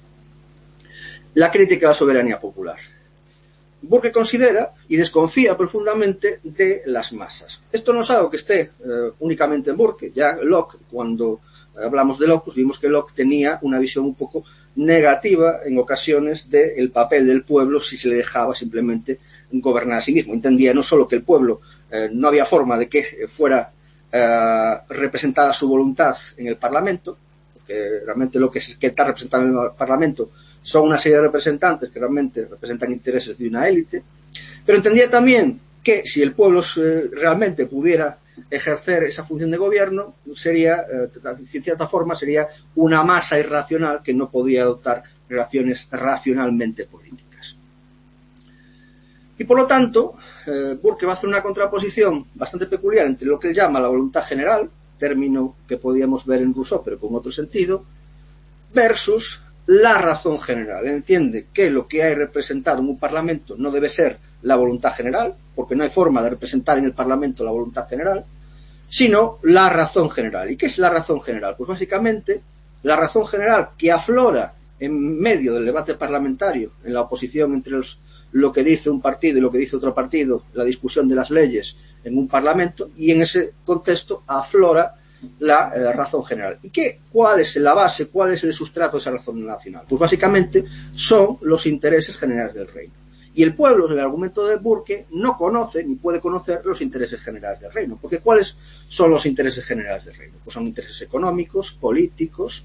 La crítica a la soberanía popular. Burke considera y desconfía profundamente de las masas. Esto no es algo que esté eh, únicamente en Burke. Ya Locke, cuando hablamos de Locke, pues vimos que Locke tenía una visión un poco negativa en ocasiones del papel del pueblo si se le dejaba simplemente gobernar a sí mismo. Entendía no solo que el pueblo eh, no había forma de que fuera eh, representada su voluntad en el Parlamento, porque realmente lo que, es, que está representado en el Parlamento son una serie de representantes que realmente representan intereses de una élite, pero entendía también que si el pueblo eh, realmente pudiera ejercer esa función de gobierno, sería, eh, de cierta forma, sería una masa irracional que no podía adoptar relaciones racionalmente políticas. Y por lo tanto, eh, Burke va a hacer una contraposición bastante peculiar entre lo que él llama la voluntad general, término que podíamos ver en Rousseau, pero con otro sentido, versus la razón general. Él entiende que lo que hay representado en un parlamento no debe ser la voluntad general, porque no hay forma de representar en el Parlamento la voluntad general, sino la razón general. ¿Y qué es la razón general? Pues básicamente la razón general que aflora en medio del debate parlamentario, en la oposición entre los, lo que dice un partido y lo que dice otro partido, la discusión de las leyes en un parlamento, y en ese contexto aflora la eh, razón general. ¿Y qué? ¿Cuál es la base? ¿Cuál es el sustrato de esa razón nacional? Pues básicamente son los intereses generales del reino. Y el pueblo, en el argumento de Burke, no conoce ni puede conocer los intereses generales del reino. Porque ¿cuáles son los intereses generales del reino? Pues son intereses económicos, políticos,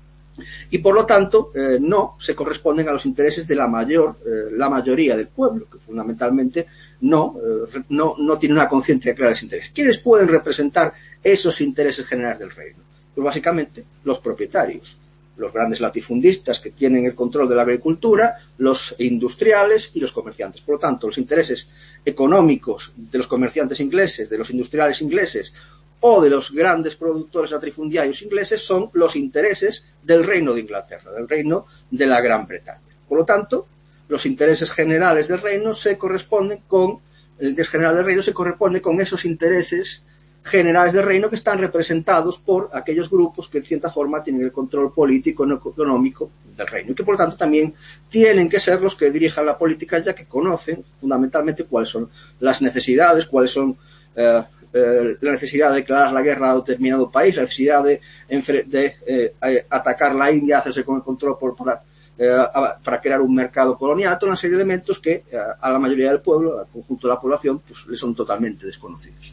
y por lo tanto eh, no se corresponden a los intereses de la mayor, eh, la mayoría del pueblo, que fundamentalmente no, eh, no, no tiene una conciencia clara de ese interés. ¿Quiénes pueden representar esos intereses generales del reino? Pues básicamente los propietarios, los grandes latifundistas que tienen el control de la agricultura, los industriales y los comerciantes. Por lo tanto, los intereses económicos de los comerciantes ingleses, de los industriales ingleses o de los grandes productores latifundiarios ingleses son los intereses del Reino de Inglaterra, del Reino de la Gran Bretaña. Por lo tanto, los intereses generales del reino se corresponden con, el interés general del reino se corresponde con esos intereses generales del reino que están representados por aquellos grupos que de cierta forma tienen el control político y económico del reino y que por lo tanto también tienen que ser los que dirijan la política, ya que conocen fundamentalmente cuáles son las necesidades, cuáles son eh, eh, la necesidad de declarar la guerra a determinado país, la necesidad de, de eh, atacar la India, hacerse con el control por, para, eh, para crear un mercado colonial, toda una serie de elementos que eh, a la mayoría del pueblo, al conjunto de la población, pues les son totalmente desconocidos.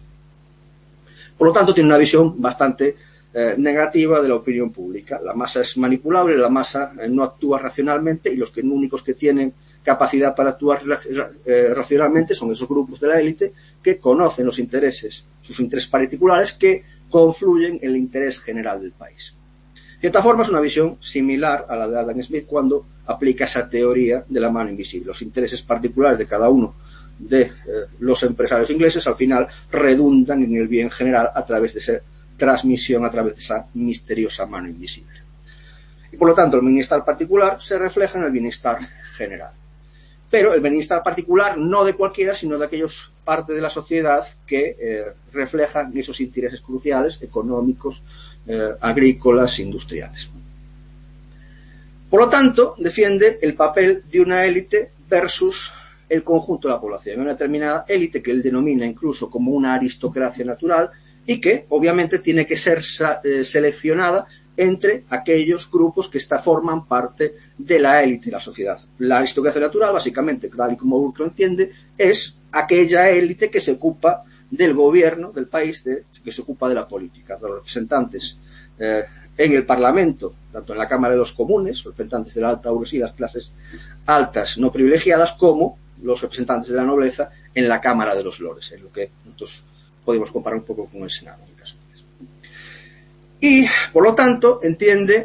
Por lo tanto, tiene una visión bastante eh, negativa de la opinión pública. La masa es manipulable, la masa eh, no actúa racionalmente y los que, únicos que tienen capacidad para actuar eh, racionalmente son esos grupos de la élite que conocen los intereses, sus intereses particulares que confluyen en el interés general del país. De cierta forma es una visión similar a la de Adam Smith cuando aplica esa teoría de la mano invisible. Los intereses particulares de cada uno de eh, los empresarios ingleses al final redundan en el bien general a través de esa transmisión, a través de esa misteriosa mano invisible. Y por lo tanto el bienestar particular se refleja en el bienestar general. Pero el bienestar particular no de cualquiera, sino de aquellos parte de la sociedad que eh, reflejan esos intereses cruciales, económicos, eh, agrícolas, industriales. Por lo tanto, defiende el papel de una élite versus el conjunto de la población, una determinada élite que él denomina incluso como una aristocracia natural y que obviamente tiene que ser eh, seleccionada entre aquellos grupos que está, forman parte de la élite de la sociedad. La aristocracia natural, básicamente, tal y como Burke lo entiende, es aquella élite que se ocupa del gobierno del país, de, que se ocupa de la política, de los representantes eh, en el Parlamento, tanto en la Cámara de los Comunes, los representantes de la alta burguesía, las clases altas no privilegiadas, como los representantes de la nobleza en la Cámara de los Lores, en lo que nosotros podemos comparar un poco con el Senado, en el caso. Y, por lo tanto, entiende,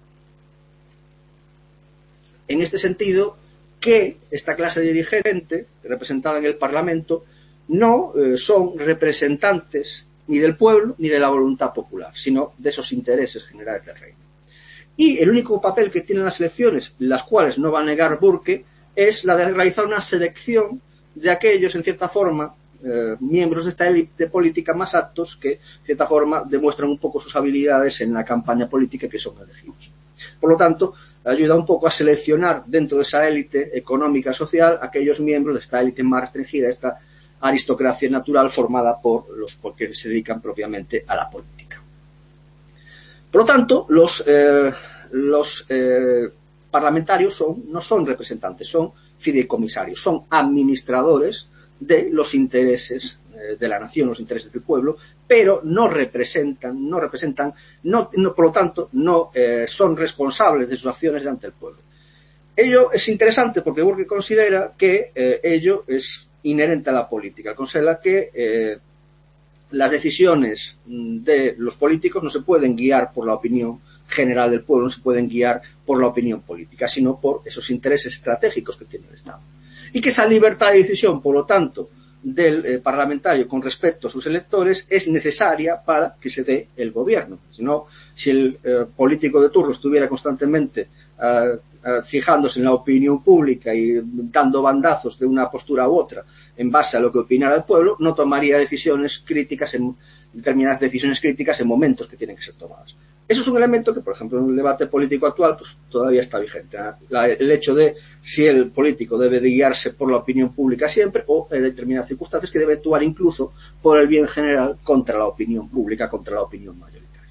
en este sentido, que esta clase dirigente, representada en el Parlamento, no eh, son representantes ni del pueblo ni de la voluntad popular, sino de esos intereses generales del reino. Y el único papel que tienen las elecciones, las cuales no va a negar Burke, es la de realizar una selección de aquellos, en cierta forma, Eh, miembros de esta élite política más aptos que, de cierta forma, demuestran un poco sus habilidades en la campaña política que son elegidos. Por lo tanto, ayuda un poco a seleccionar dentro de esa élite económica social aquellos miembros de esta élite más restringida, esta aristocracia natural formada por los que se dedican propiamente a la política. Por lo tanto, los, eh, los eh, parlamentarios son, no son representantes, son fideicomisarios, son administradores de los intereses eh, de la nación, los intereses del pueblo, pero no representan, no representan, no, no por lo tanto, no eh, son responsables de sus acciones delante del pueblo. Ello es interesante porque Burke considera que eh, ello es inherente a la política. Considera que eh, las decisiones de los políticos no se pueden guiar por la opinión general del pueblo, no se pueden guiar por la opinión política, sino por esos intereses estratégicos que tiene el Estado. Y que esa libertad de decisión, por lo tanto, del eh, parlamentario con respecto a sus electores es necesaria para que se dé el gobierno. Si no, si el eh, político de turno estuviera constantemente eh, eh, fijándose en la opinión pública y dando bandazos de una postura u otra en base a lo que opinara el pueblo, no tomaría decisiones críticas en determinadas decisiones críticas en momentos que tienen que ser tomadas. Eso es un elemento que, por ejemplo, en el debate político actual, pues todavía está vigente. La, el hecho de si el político debe de guiarse por la opinión pública siempre o en determinadas circunstancias que debe actuar incluso por el bien general contra la opinión pública, contra la opinión mayoritaria.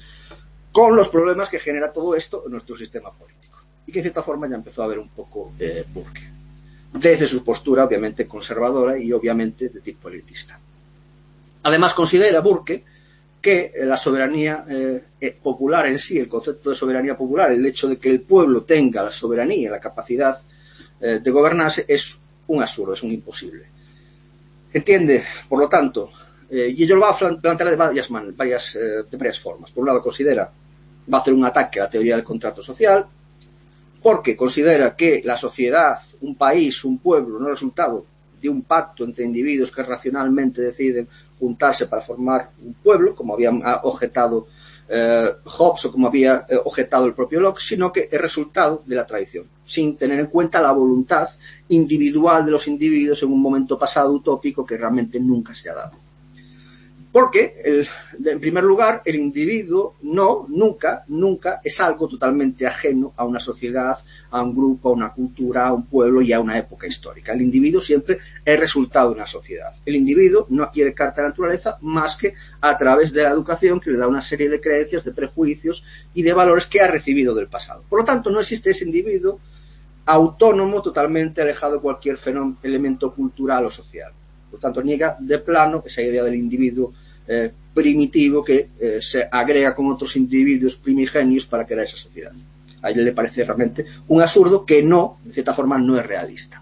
Con los problemas que genera todo esto en nuestro sistema político. Y que, en cierta forma, ya empezó a ver un poco eh, Burke. Desde su postura, obviamente, conservadora y, obviamente, de tipo elitista. Además, considera Burke que la soberanía eh, popular en sí, el concepto de soberanía popular, el hecho de que el pueblo tenga la soberanía, la capacidad eh, de gobernarse, es un absurdo, es un imposible. Entiende, por lo tanto, eh, y ello lo va a plantear de varias, varias, eh, de varias formas. Por un lado, considera, va a hacer un ataque a la teoría del contrato social, porque considera que la sociedad, un país, un pueblo, no es resultado de un pacto entre individuos que racionalmente deciden juntarse para formar un pueblo, como había objetado eh, Hobbes o como había eh, objetado el propio Locke, sino que es resultado de la tradición, sin tener en cuenta la voluntad individual de los individuos en un momento pasado utópico que realmente nunca se ha dado. Porque, el, en primer lugar, el individuo no, nunca, nunca es algo totalmente ajeno a una sociedad, a un grupo, a una cultura, a un pueblo y a una época histórica. El individuo siempre es resultado de una sociedad. El individuo no adquiere carta de naturaleza más que a través de la educación que le da una serie de creencias, de prejuicios y de valores que ha recibido del pasado. Por lo tanto, no existe ese individuo autónomo, totalmente alejado de cualquier fenómeno, elemento cultural o social. Por tanto, niega de plano esa idea del individuo eh, primitivo que eh, se agrega con otros individuos primigenios para crear esa sociedad. A él le parece realmente un absurdo que no, de cierta forma, no es realista.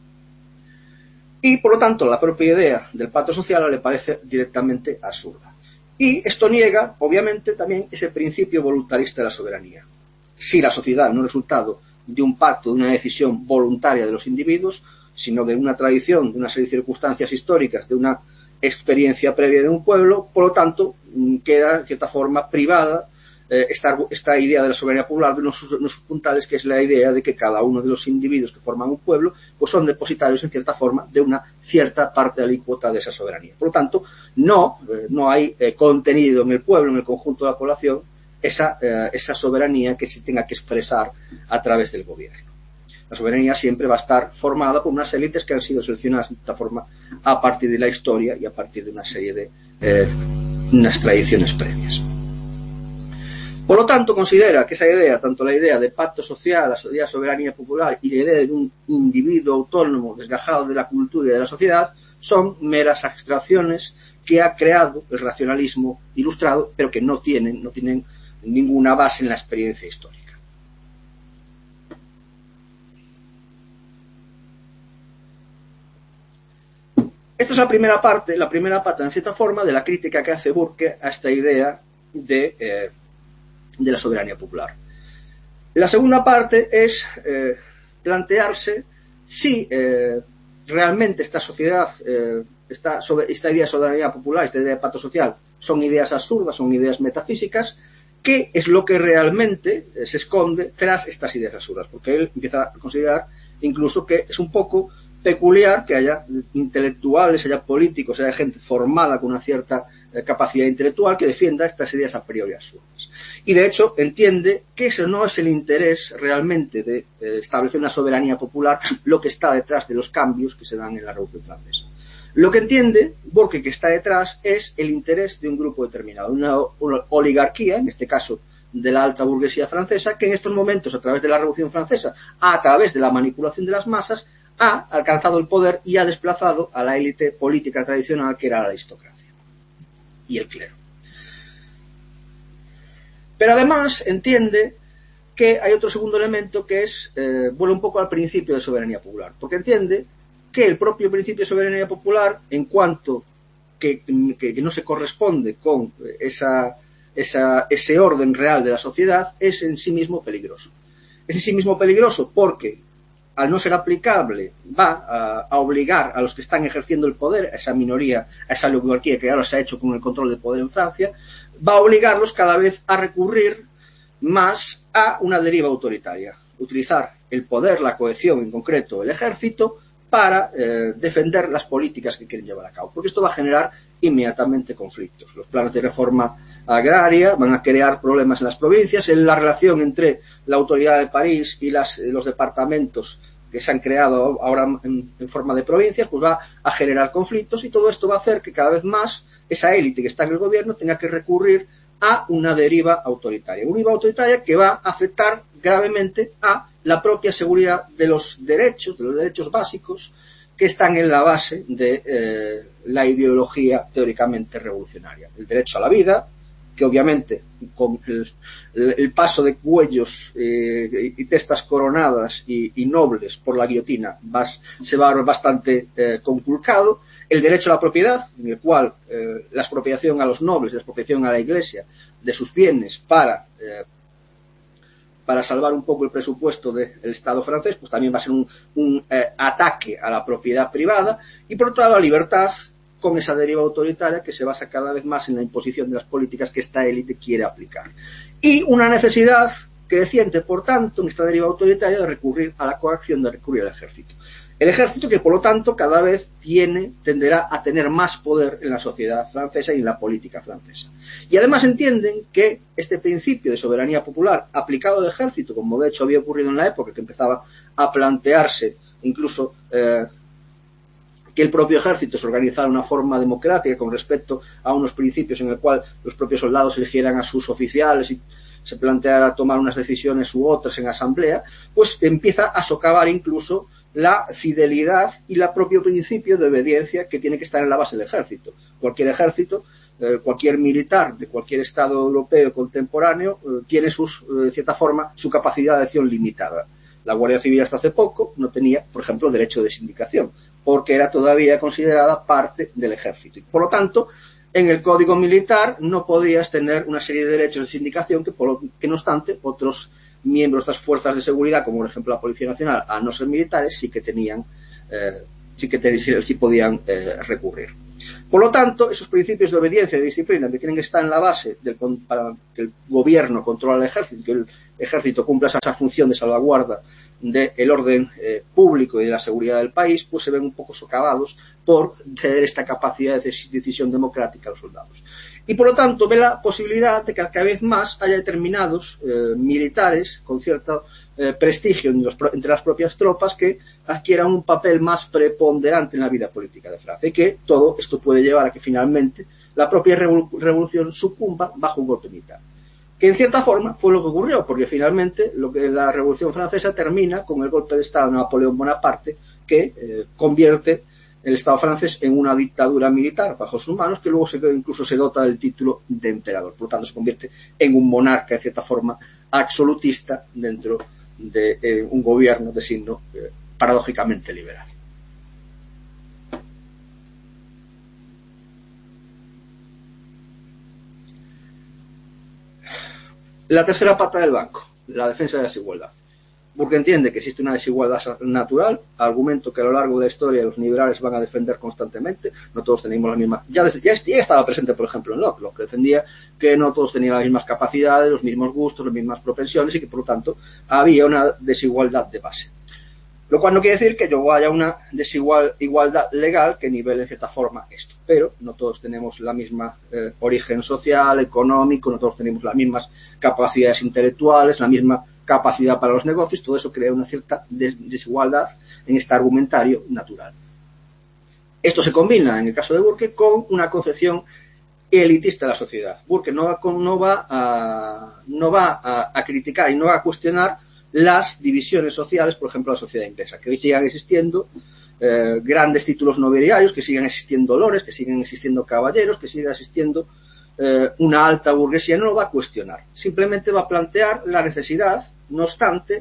Y, por lo tanto, la propia idea del pacto social le parece directamente absurda. Y esto niega, obviamente, también ese principio voluntarista de la soberanía. Si la sociedad no es resultado de un pacto, de una decisión voluntaria de los individuos, sino de una tradición, de una serie de circunstancias históricas, de una experiencia previa de un pueblo, por lo tanto, queda, en cierta forma, privada eh, esta, esta idea de la soberanía popular de unos, unos puntales, que es la idea de que cada uno de los individuos que forman un pueblo pues son depositarios en cierta forma de una cierta parte alícuota de esa soberanía. Por lo tanto, no, eh, no hay eh, contenido en el pueblo, en el conjunto de la población, esa, eh, esa soberanía que se tenga que expresar a través del gobierno. La soberanía siempre va a estar formada por unas élites que han sido seleccionadas de esta forma a partir de la historia y a partir de una serie de eh, unas tradiciones previas. Por lo tanto, considera que esa idea, tanto la idea de pacto social, la idea de soberanía popular y la idea de un individuo autónomo desgajado de la cultura y de la sociedad, son meras abstracciones que ha creado el racionalismo ilustrado, pero que no tienen, no tienen ninguna base en la experiencia histórica. Esta es la primera parte, la primera pata, en cierta forma, de la crítica que hace Burke a esta idea de, eh, de la soberanía popular. La segunda parte es eh, plantearse si eh, realmente esta sociedad, eh, esta, sobre, esta idea de soberanía popular, esta idea de pacto social, son ideas absurdas, son ideas metafísicas. ¿Qué es lo que realmente eh, se esconde tras estas ideas absurdas? Porque él empieza a considerar incluso que es un poco peculiar que haya intelectuales, haya políticos, haya gente formada con una cierta eh, capacidad intelectual que defienda estas ideas a priori absurdas. Y de hecho entiende que ese no es el interés realmente de eh, establecer una soberanía popular, lo que está detrás de los cambios que se dan en la Revolución Francesa. Lo que entiende Burke que está detrás es el interés de un grupo determinado, una, una oligarquía, en este caso de la alta burguesía francesa, que en estos momentos, a través de la Revolución Francesa, a través de la manipulación de las masas, ha alcanzado el poder y ha desplazado a la élite política tradicional, que era la aristocracia y el clero. Pero además entiende que hay otro segundo elemento que es, eh, vuelve un poco al principio de soberanía popular, porque entiende que el propio principio de soberanía popular, en cuanto que, que, que no se corresponde con esa, esa, ese orden real de la sociedad, es en sí mismo peligroso. Es en sí mismo peligroso porque, al no ser aplicable, va a, a obligar a los que están ejerciendo el poder, a esa minoría, a esa oligarquía que ahora se ha hecho con el control del poder en Francia, va a obligarlos cada vez a recurrir más a una deriva autoritaria. Utilizar el poder, la cohesión, en concreto el ejército, para eh, defender las políticas que quieren llevar a cabo. Porque esto va a generar inmediatamente conflictos. Los planes de reforma agraria van a crear problemas en las provincias, en la relación entre la autoridad de París y las, los departamentos que se han creado ahora en, en forma de provincias, pues va a generar conflictos, y todo esto va a hacer que cada vez más esa élite que está en el gobierno tenga que recurrir a una deriva autoritaria. Una deriva autoritaria que va a afectar gravemente a la propia seguridad de los derechos, de los derechos básicos que están en la base de eh, la ideología teóricamente revolucionaria. El derecho a la vida, que obviamente con el, el paso de cuellos eh, y testas coronadas y, y nobles por la guillotina vas, se va a ver bastante eh, conculcado. El derecho a la propiedad, en el cual eh, la expropiación a los nobles, la expropiación a la Iglesia de sus bienes para eh, para salvar un poco el presupuesto del Estado francés, pues también va a ser un, un eh, ataque a la propiedad privada, y por otro lado la libertad, con esa deriva autoritaria que se basa cada vez más en la imposición de las políticas que esta élite quiere aplicar. Y una necesidad creciente, por tanto, en esta deriva autoritaria de recurrir a la coacción, de recurrir al ejército. El ejército que, por lo tanto, cada vez tiene, tenderá a tener más poder en la sociedad francesa y en la política francesa. Y además entienden que este principio de soberanía popular aplicado al ejército, como de hecho había ocurrido en la época, que empezaba a plantearse incluso eh, que el propio ejército se organizara de una forma democrática con respecto a unos principios en el cual los propios soldados eligieran a sus oficiales y se planteara tomar unas decisiones u otras en asamblea, pues empieza a socavar incluso la fidelidad y el propio principio de obediencia que tiene que estar en la base del ejército. Cualquier ejército, eh, cualquier militar de cualquier estado europeo contemporáneo eh, tiene sus, eh, de cierta forma, su capacidad de acción limitada. La Guardia Civil hasta hace poco no tenía, por ejemplo, derecho de sindicación, porque era todavía considerada parte del ejército. Y, por lo tanto, en el Código Militar no podías tener una serie de derechos de sindicación que, por lo, que no obstante, otros miembros de las fuerzas de seguridad, como por ejemplo la Policía Nacional, a no ser militares, sí que tenían, eh, sí que te, sí podían eh, recurrir. Por lo tanto, esos principios de obediencia y de disciplina que tienen que estar en la base del, para que el gobierno controle al ejército, que el ejército cumpla esa, esa función de salvaguarda del orden eh, público y de la seguridad del país, pues se ven un poco socavados por ceder esta capacidad de decisión democrática a los soldados. Y por lo tanto ve la posibilidad de que cada vez más haya determinados eh, militares con cierto eh, prestigio en los, entre las propias tropas que adquieran un papel más preponderante en la vida política de Francia, y que todo esto puede llevar a que finalmente la propia revolución sucumba bajo un golpe militar. Que en cierta forma fue lo que ocurrió, porque finalmente lo que la Revolución Francesa termina con el golpe de Estado de Napoleón Bonaparte, que eh, convierte el Estado francés en una dictadura militar bajo sus manos, que luego se, incluso se dota del título de emperador. Por lo tanto, se convierte en un monarca, de cierta forma, absolutista dentro de eh, un gobierno de signo eh, paradójicamente liberal. La tercera pata del banco, la defensa de la desigualdad. Burke entiende que existe una desigualdad natural, argumento que a lo largo de la historia los liberales van a defender constantemente. No todos tenemos la misma... Ya, ya, ya estaba presente, por ejemplo, en Locke, Locke defendía que no todos tenían las mismas capacidades, los mismos gustos, las mismas propensiones, y que, por lo tanto, había una desigualdad de base. Lo cual no quiere decir que luego haya una desigualdad legal que nivele, en cierta forma, esto. Pero no todos tenemos la misma eh, origen social, económico, no todos tenemos las mismas capacidades intelectuales, la misma capacidad para los negocios. Todo eso crea una cierta desigualdad en este argumentario natural. Esto se combina, en el caso de Burke, con una concepción elitista de la sociedad. Burke no va, no va, a, no va a, a criticar y no va a cuestionar las divisiones sociales, por ejemplo, la sociedad inglesa, que hoy sigan existiendo eh, grandes títulos nobiliarios, que sigan existiendo lores, que sigan existiendo caballeros, que siga existiendo eh, una alta burguesía. No lo va a cuestionar, simplemente va a plantear la necesidad, no obstante,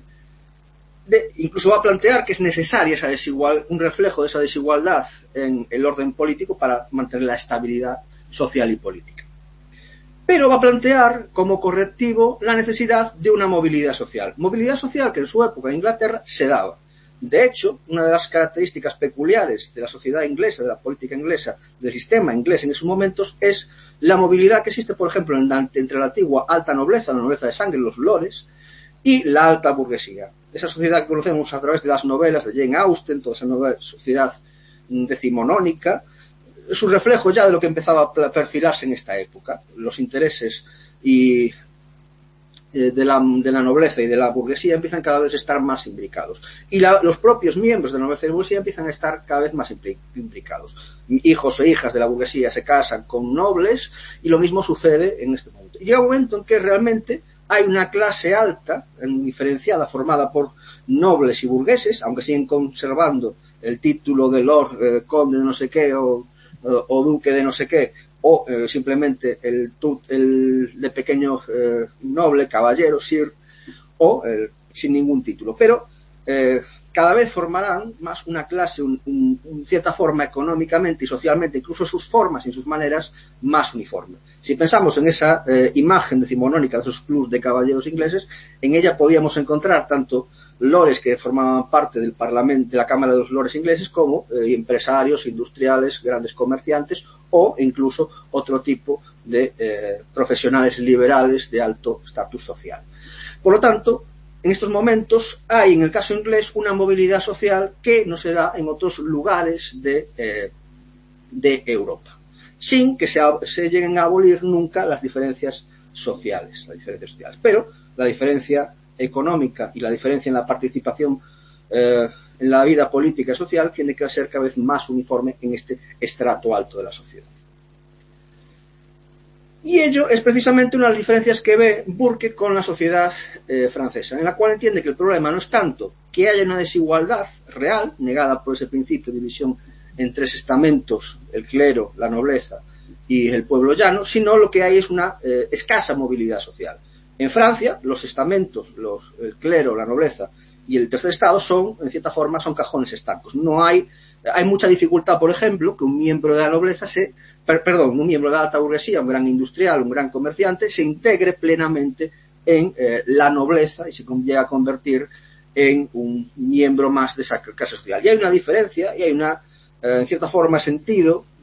de, incluso va a plantear que es necesaria esa desigualdad, un reflejo de esa desigualdad en el orden político para mantener la estabilidad social y política. Pero va a plantear como correctivo la necesidad de una movilidad social. Movilidad social que en su época en Inglaterra se daba. De hecho, una de las características peculiares de la sociedad inglesa, de la política inglesa, del sistema inglés en esos momentos, es la movilidad que existe, por ejemplo, en la, entre la antigua alta nobleza, la nobleza de sangre, los lores, y la alta burguesía. Esa sociedad que conocemos a través de las novelas de Jane Austen, toda esa nueva sociedad decimonónica, es un reflejo ya de lo que empezaba a perfilarse en esta época. Los intereses y eh, de, la, de la nobleza y de la burguesía empiezan cada vez a estar más imbricados. Y la, los propios miembros de la nobleza y la burguesía empiezan a estar cada vez más imbricados. Hijos e hijas de la burguesía se casan con nobles y lo mismo sucede en este momento. Y llega un momento en que realmente hay una clase alta, diferenciada, formada por nobles y burgueses, aunque siguen conservando el título de lord, eh, conde de no sé qué, o o duque de no sé qué, o eh, simplemente el, el de pequeño eh, noble, caballero, sir, o eh, sin ningún título. Pero eh, cada vez formarán más una clase, un, un, un cierta forma económicamente y socialmente, incluso sus formas y sus maneras, más uniforme. Si pensamos en esa eh, imagen decimonónica de esos clubs de caballeros ingleses, en ella podíamos encontrar tanto lores que formaban parte del parlamento, de la Cámara de los Lores ingleses, como eh, empresarios, industriales, grandes comerciantes, o incluso otro tipo de eh, profesionales liberales de alto estatus social. Por lo tanto, en estos momentos hay, en el caso inglés, una movilidad social que no se da en otros lugares de, eh, de Europa, sin que se, se lleguen a abolir nunca las diferencias sociales, las diferencias sociales. Pero la diferencia económica y la diferencia en la participación eh, en la vida política y social tiene que ser cada vez más uniforme en este estrato alto de la sociedad. Y ello es precisamente una de las diferencias que ve Burke con la sociedad eh, francesa, en la cual entiende que el problema no es tanto que haya una desigualdad real, negada por ese principio de división en tres estamentos, el clero, la nobleza y el pueblo llano, sino lo que hay es una eh, escasa movilidad social. En Francia, los estamentos, los, el clero, la nobleza y el tercer estado son, en cierta forma, son cajones estancos. No hay, hay mucha dificultad, por ejemplo, que un miembro de la nobleza se, per, perdón, un miembro de la alta burguesía, un gran industrial, un gran comerciante, se integre plenamente en eh, la nobleza y se llega a convertir en un miembro más de esa clase social. Y hay una diferencia y hay una, eh, en cierta forma, sentido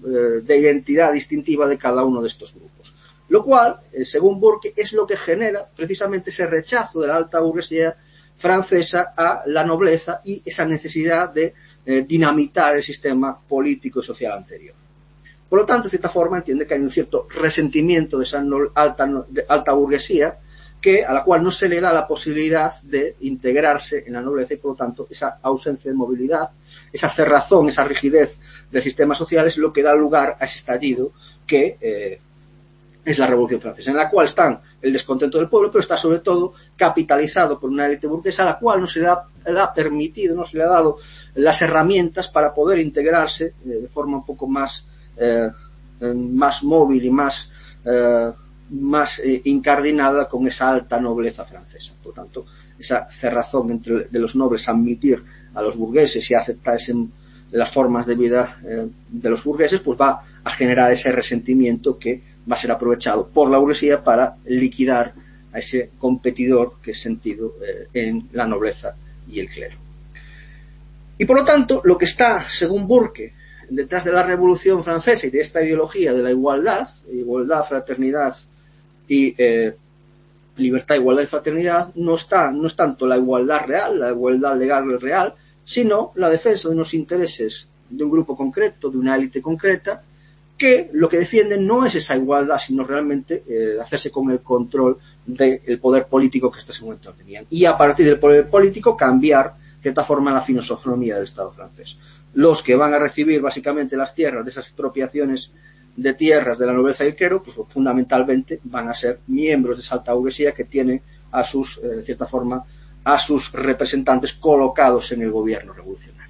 eh, de identidad distintiva de cada uno de estos grupos. Lo cual, eh, según Burke, es lo que genera precisamente ese rechazo de la alta burguesía francesa a la nobleza y esa necesidad de eh, dinamitar el sistema político y social anterior. Por lo tanto, de cierta forma, entiende que hay un cierto resentimiento de esa no, alta, no, de alta burguesía que, a la cual no se le da la posibilidad de integrarse en la nobleza y, por lo tanto, esa ausencia de movilidad, esa cerrazón, esa rigidez del sistema social es lo que da lugar a ese estallido que eh, es la Revolución Francesa, en la cual está el descontento del pueblo, pero está sobre todo capitalizado por una élite burguesa a la cual no se le ha, le ha permitido, no se le ha dado las herramientas para poder integrarse eh, de forma un poco más, eh, más móvil y más, eh, más eh, incardinada con esa alta nobleza francesa. Por lo tanto, esa cerrazón entre de los nobles a admitir a los burgueses y a aceptar ese, las formas de vida eh, de los burgueses, pues va a generar ese resentimiento que va a ser aprovechado por la burguesía para liquidar a ese competidor que es sentido eh, en la nobleza y el clero. Y por lo tanto, lo que está, según Burke, detrás de la Revolución Francesa y de esta ideología de la igualdad, igualdad, fraternidad y eh, libertad, igualdad y fraternidad, no está, no es tanto la igualdad real, la igualdad legal real, sino la defensa de unos intereses de un grupo concreto, de una élite concreta, que lo que defienden no es esa igualdad, sino realmente eh, hacerse con el control del poder político que hasta ese momento tenían. Y a partir del poder político cambiar, de cierta forma, la filosofía del Estado francés. Los que van a recibir básicamente las tierras de esas expropiaciones de tierras de la nobleza y el clero, pues fundamentalmente van a ser miembros de esa alta burguesía que tiene a sus, eh, de cierta forma, a sus representantes colocados en el gobierno revolucionario.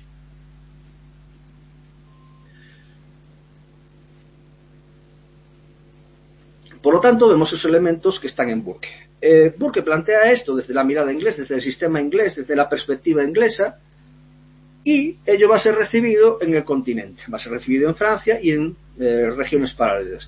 Por lo tanto, vemos esos elementos que están en Burke. Eh, Burke plantea esto desde la mirada inglesa, desde el sistema inglés, desde la perspectiva inglesa, y ello va a ser recibido en el continente, va a ser recibido en Francia y en eh, regiones paralelas.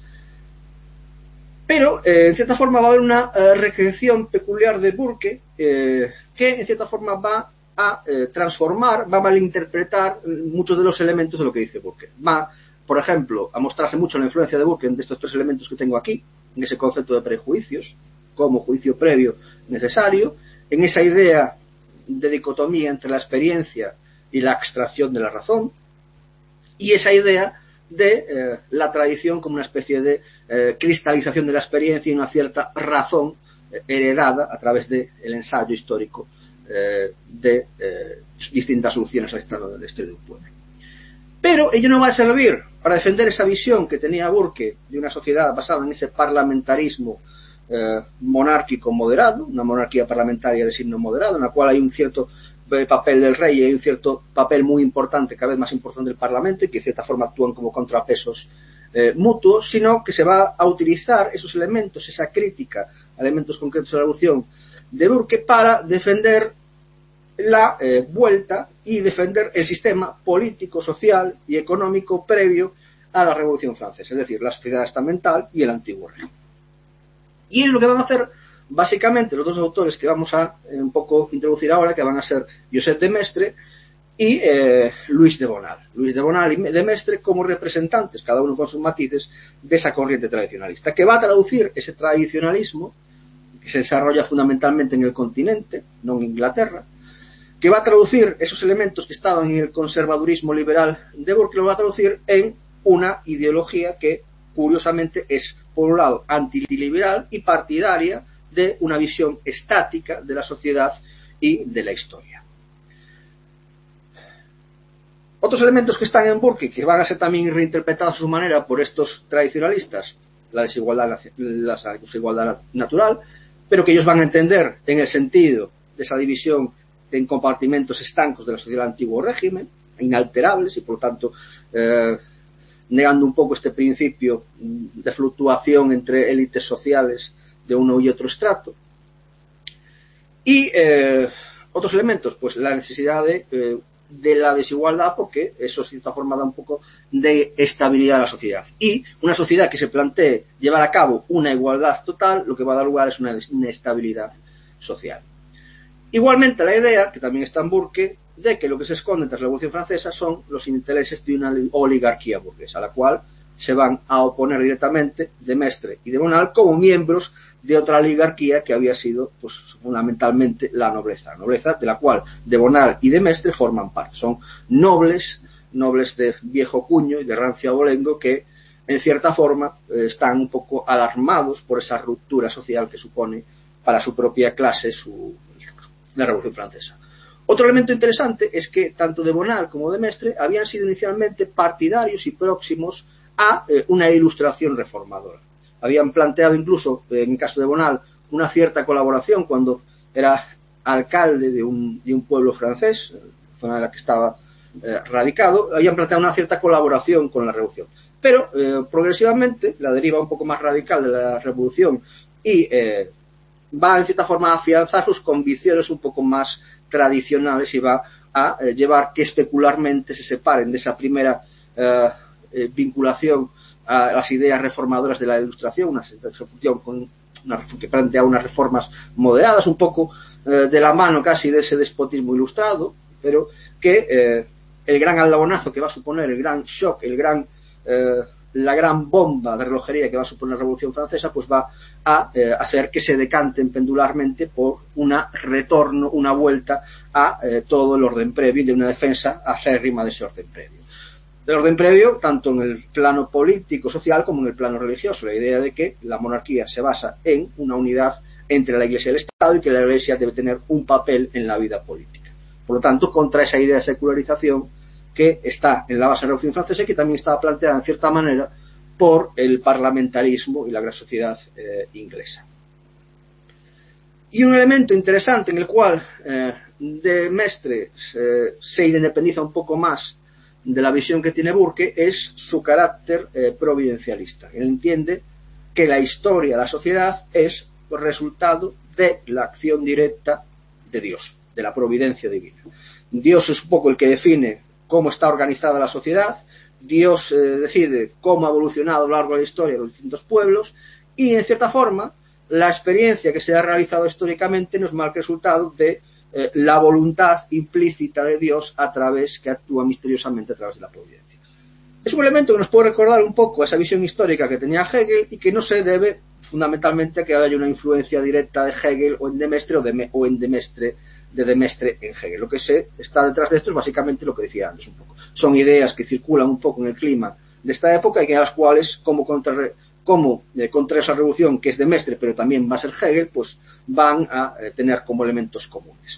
Pero, eh, en cierta forma, va a haber una eh, recepción peculiar de Burke eh, que, en cierta forma, va a eh, transformar, va a malinterpretar muchos de los elementos de lo que dice Burke. Va, por ejemplo, a mostrarse mucho la influencia de Burke en estos tres elementos que tengo aquí, en ese concepto de prejuicios, como juicio previo necesario, en esa idea de dicotomía entre la experiencia y la abstracción de la razón, y esa idea de eh, la tradición como una especie de eh, cristalización de la experiencia y una cierta razón eh, heredada a través del ensayo histórico eh, de eh, distintas soluciones al estado de la historia de un pueblo. Pero ello no va a servir para defender esa visión que tenía Burke de una sociedad basada en ese parlamentarismo eh, monárquico moderado, una monarquía parlamentaria de signo moderado, en la cual hay un cierto papel del rey y hay un cierto papel muy importante, cada vez más importante del Parlamento, y que de cierta forma actúan como contrapesos eh, mutuos, sino que se va a utilizar esos elementos, esa crítica a elementos concretos de la Revolución de Burke para defender la eh, vuelta y defender el sistema político, social y económico previo a la Revolución Francesa, es decir, la sociedad estamental y el antiguo régimen. Y es lo que van a hacer básicamente los dos autores que vamos a eh, un poco introducir ahora, que van a ser Josep de Maistre y eh, Luis de Bonald. Luis de Bonald y de Maistre como representantes, cada uno con sus matices, de esa corriente tradicionalista, que va a traducir ese tradicionalismo, que se desarrolla fundamentalmente en el continente, no en Inglaterra, que va a traducir esos elementos que estaban en el conservadurismo liberal de Burke, lo va a traducir en una ideología que, curiosamente, es, por un lado, antiliberal y partidaria de una visión estática de la sociedad y de la historia. Otros elementos que están en Burke, que van a ser también reinterpretados a su manera por estos tradicionalistas, la desigualdad, la desigualdad natural, pero que ellos van a entender en el sentido de esa división en compartimentos estancos de la sociedad del antiguo régimen, inalterables, y por lo tanto eh, negando un poco este principio de fluctuación entre élites sociales de uno y otro estrato. Y eh, otros elementos, pues la necesidad de, eh, de la desigualdad, porque eso de cierta forma da un poco de estabilidad a la sociedad. Y una sociedad que se plantee llevar a cabo una igualdad total, lo que va a dar lugar es una inestabilidad social. Igualmente la idea, que también está en Burke, de que lo que se esconde tras la Revolución Francesa son los intereses de una oligarquía burguesa, a la cual se van a oponer directamente de Mestre y de Bonal como miembros de otra oligarquía que había sido, pues, fundamentalmente la nobleza. La nobleza de la cual de Bonal y de Mestre forman parte. Son nobles, nobles de viejo cuño y de rancio abolengo que, en cierta forma, eh, están un poco alarmados por esa ruptura social que supone para su propia clase su, la Revolución Francesa. Otro elemento interesante es que tanto de Bonal como de Mestre habían sido inicialmente partidarios y próximos a eh, una ilustración reformadora. Habían planteado incluso, en el caso de Bonal, una cierta colaboración cuando era alcalde de un, de un pueblo francés, zona en la que estaba eh, radicado, habían planteado una cierta colaboración con la revolución. Pero eh, progresivamente, la deriva un poco más radical de la revolución y eh, va en cierta forma a afianzar sus convicciones un poco más tradicionales y va a eh, llevar que especularmente se separen de esa primera eh, eh, vinculación a las ideas reformadoras de la Ilustración, una revolución con una, que plantea unas reformas moderadas, un poco eh, de la mano casi de ese despotismo ilustrado, pero que eh, el gran aldabonazo que va a suponer, el gran shock, el gran eh, la gran bomba de relojería que va a suponer la Revolución Francesa, pues va a eh, hacer que se decanten pendularmente por una retorno, una vuelta a eh, todo el orden previo y de una defensa acérrima de ese orden previo. El orden previo, tanto en el plano político, social, como en el plano religioso. La idea de que la monarquía se basa en una unidad entre la Iglesia y el Estado y que la Iglesia debe tener un papel en la vida política. Por lo tanto, contra esa idea de secularización que está en la base de la Revolución Francesa y que también estaba planteada en cierta manera por el parlamentarismo y la gran sociedad eh, inglesa. Y un elemento interesante en el cual eh, de Mestre eh, se independiza un poco más de la visión que tiene Burke es su carácter eh, providencialista. Él entiende que la historia, la sociedad, es resultado de la acción directa de Dios, de la providencia divina. Dios es un poco el que define cómo está organizada la sociedad, Dios eh, decide cómo ha evolucionado a lo largo de la historia los distintos pueblos y, en cierta forma, la experiencia que se ha realizado históricamente no es más que resultado de eh, la voluntad implícita de Dios a través, que actúa misteriosamente a través de la providencia. Es un elemento que nos puede recordar un poco esa visión histórica que tenía Hegel y que no se debe fundamentalmente a que haya una influencia directa de Hegel o en de Mestre o, de, o en de Mestre de de Mestre en Hegel. Lo que se está detrás de esto es básicamente lo que decía antes un poco. Son ideas que circulan un poco en el clima de esta época y que a las cuales, como contra, como, eh, contra esa revolución que es de Mestre, pero también va a ser Hegel, pues van a eh, tener como elementos comunes.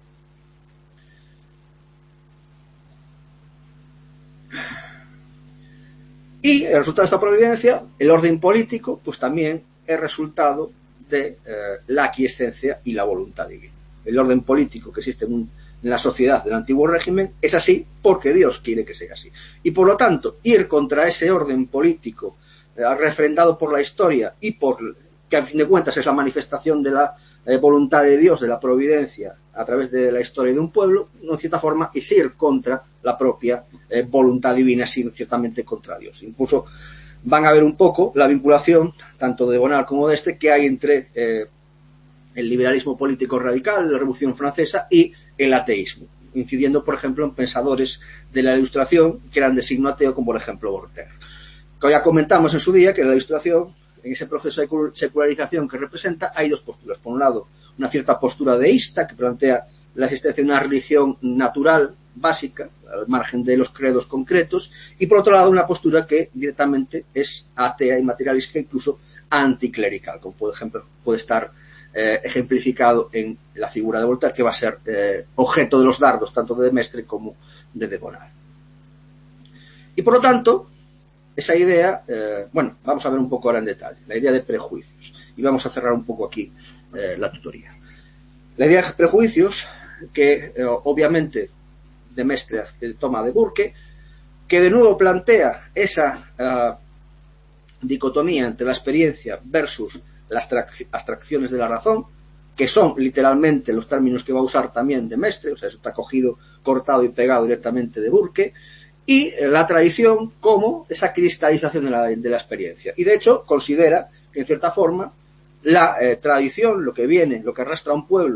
Y el resultado de esta providencia, el orden político, pues también es resultado de eh, la aquiescencia y la voluntad divina. El orden político que existe en, un, en la sociedad del antiguo régimen es así porque Dios quiere que sea así. Y por lo tanto, ir contra ese orden político eh, refrendado por la historia y por que a fin de cuentas es la manifestación de la eh, voluntad de Dios, de la providencia a través de la historia de un pueblo, no, en cierta forma es ir contra la propia eh, voluntad divina, es ir ciertamente contra Dios. Incluso van a ver un poco la vinculación, tanto de Bonal como de este, que hay entre eh, el liberalismo político radical, la Revolución Francesa y el ateísmo, incidiendo, por ejemplo, en pensadores de la Ilustración que eran de signo ateo, como por ejemplo Voltaire. Como ya comentamos en su día, que la Ilustración, en ese proceso de secularización que representa, hay dos posturas. Por un lado, una cierta postura deísta que plantea la existencia de una religión natural, básica, al margen de los credos concretos, y por otro lado, una postura que directamente es atea y materialista, incluso anticlerical, como por ejemplo puede estar Eh, ejemplificado en la figura de Voltaire, que va a ser eh, objeto de los dardos tanto de Mestre como de de Bonal. Y por lo tanto, esa idea, eh, bueno, vamos a ver un poco ahora en detalle, la idea de prejuicios, y vamos a cerrar un poco aquí eh, la tutoría. La idea de prejuicios, que eh, obviamente de Mestre toma de Burke, que de nuevo plantea esa uh, dicotomía entre la experiencia versus las abstracciones de la razón, que son literalmente los términos que va a usar también de Mestre, o sea, eso está cogido, cortado y pegado directamente de Burke, y la tradición como esa cristalización de la, de la experiencia. Y de hecho considera que en cierta forma la eh, tradición, lo que viene, lo que arrastra a un pueblo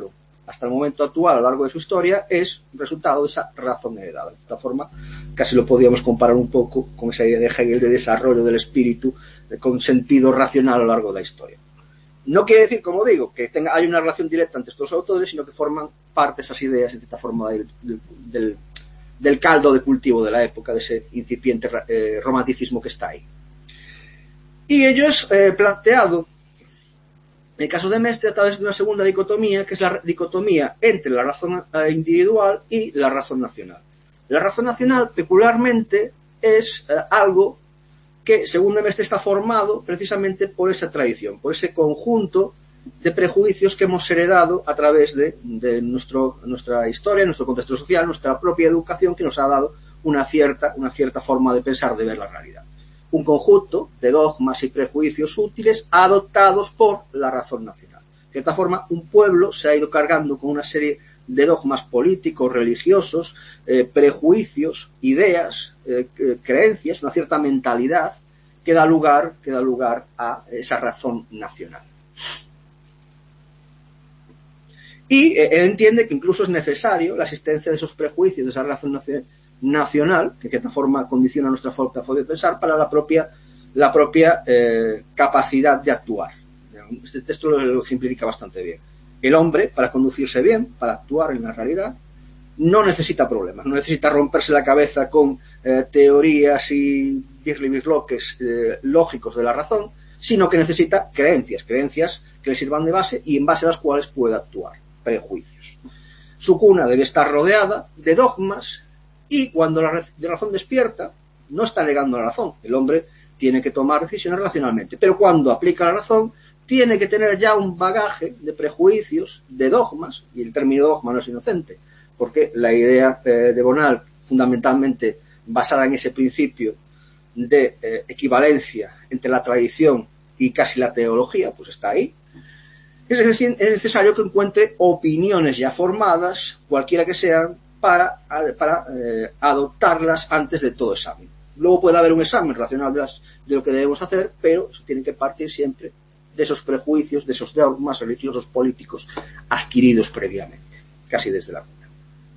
hasta el momento actual, a lo largo de su historia, es resultado de esa razón heredada. De esta forma, casi lo podríamos comparar un poco con esa idea de Hegel de desarrollo del espíritu con sentido racional a lo largo de la historia. No quiere decir, como digo, que tenga, hay una relación directa entre estos autores, sino que forman parte de esas ideas, en cierta forma, del, del, del caldo de cultivo de la época, de ese incipiente eh, romanticismo que está ahí. Y ello es eh, planteado, en el caso de Mestre, a través de una segunda dicotomía, que es la dicotomía entre la razón individual y la razón nacional. La razón nacional, peculiarmente, es eh, algo que, según Mestre, está formado precisamente por esa tradición, por ese conjunto de prejuicios que hemos heredado a través de, de nuestro, nuestra historia, nuestro contexto social, nuestra propia educación, que nos ha dado una cierta, una cierta forma de pensar, de ver la realidad. Un conjunto de dogmas y prejuicios útiles adoptados por la razón nacional. De cierta forma, un pueblo se ha ido cargando con una serie de dogmas políticos, religiosos, eh, prejuicios, ideas, eh, creencias, una cierta mentalidad que da lugar, que da lugar a esa razón nacional. Y eh, él entiende que incluso es necesario la existencia de esos prejuicios, de esa razón nacional, nacional, que de cierta forma condiciona nuestra forma de pensar, para la propia, la propia eh, capacidad de actuar. Este texto lo, lo simplifica bastante bien. El hombre, para conducirse bien, para actuar en la realidad, no necesita problemas, no necesita romperse la cabeza con eh, teorías y birlibirloques eh, lógicos de la razón, sino que necesita creencias, creencias que le sirvan de base y en base a las cuales pueda actuar, prejuicios. Su cuna debe estar rodeada de dogmas. Y cuando la razón despierta, no está negando la razón. El hombre tiene que tomar decisiones racionalmente. Pero cuando aplica la razón, tiene que tener ya un bagaje de prejuicios, de dogmas, y el término dogma no es inocente, porque la idea eh, de Bonald, fundamentalmente basada en ese principio de eh, equivalencia entre la tradición y casi la teología, pues está ahí. Es necesario que encuentre opiniones ya formadas, cualquiera que sean, para, para eh, adoptarlas antes de todo examen. Luego puede haber un examen racional de, las, de lo que debemos hacer, pero eso tiene que partir siempre de esos prejuicios, de esos dogmas religiosos políticos adquiridos previamente, casi desde la cuna.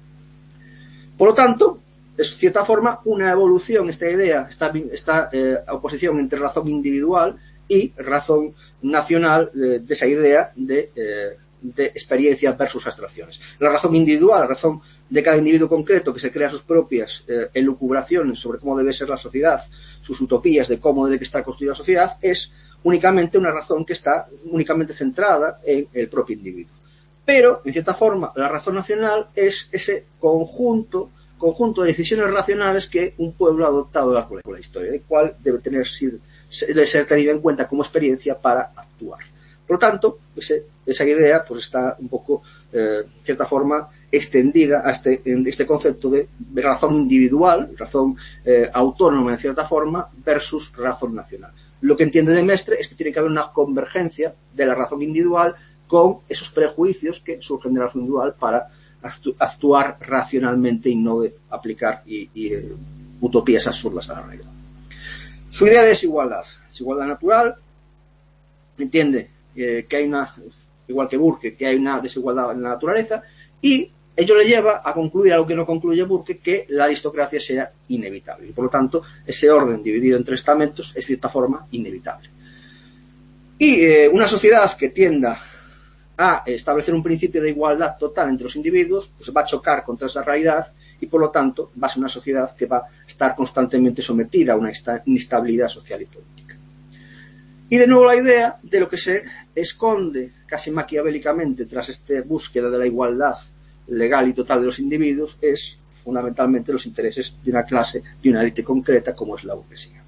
Por lo tanto, es de cierta forma una evolución, esta idea, esta, esta eh, oposición entre razón individual y razón nacional, de, de esa idea de, eh, de experiencia versus abstracciones. La razón individual, la razón de cada individuo concreto que se crea sus propias eh, elucubraciones sobre cómo debe ser la sociedad, sus utopías de cómo debe estar construida la sociedad, es únicamente una razón que está únicamente centrada en el propio individuo. Pero, en cierta forma, la razón nacional es ese conjunto, conjunto de decisiones racionales que un pueblo ha adoptado a lo largo de la historia, de cual debe tener debe ser tenida en cuenta como experiencia para actuar. Por lo tanto, ese, esa idea pues está un poco, eh, de cierta forma, extendida a este, este concepto de, de razón individual, razón eh, autónoma en cierta forma, versus razón nacional. Lo que entiende de Mestre es que tiene que haber una convergencia de la razón individual con esos prejuicios que surgen de la razón individual para actu actuar racionalmente y no de aplicar y, y, eh, utopías absurdas a la realidad. Su idea de desigualdad, desigualdad natural, entiende eh, que hay una, igual que Burke, que hay una desigualdad en la naturaleza, y ello le lleva a concluir algo que no concluye Burke, que la aristocracia sea inevitable. Y por lo tanto, ese orden dividido en tres estamentos es de cierta forma inevitable. Y eh, una sociedad que tienda a establecer un principio de igualdad total entre los individuos, pues va a chocar contra esa realidad y por lo tanto va a ser una sociedad que va a estar constantemente sometida a una inestabilidad social y política. Y de nuevo la idea de lo que se esconde casi maquiavélicamente tras esta búsqueda de la igualdad legal y total de los individuos es fundamentalmente los intereses de una clase, de una élite concreta como es la burguesía.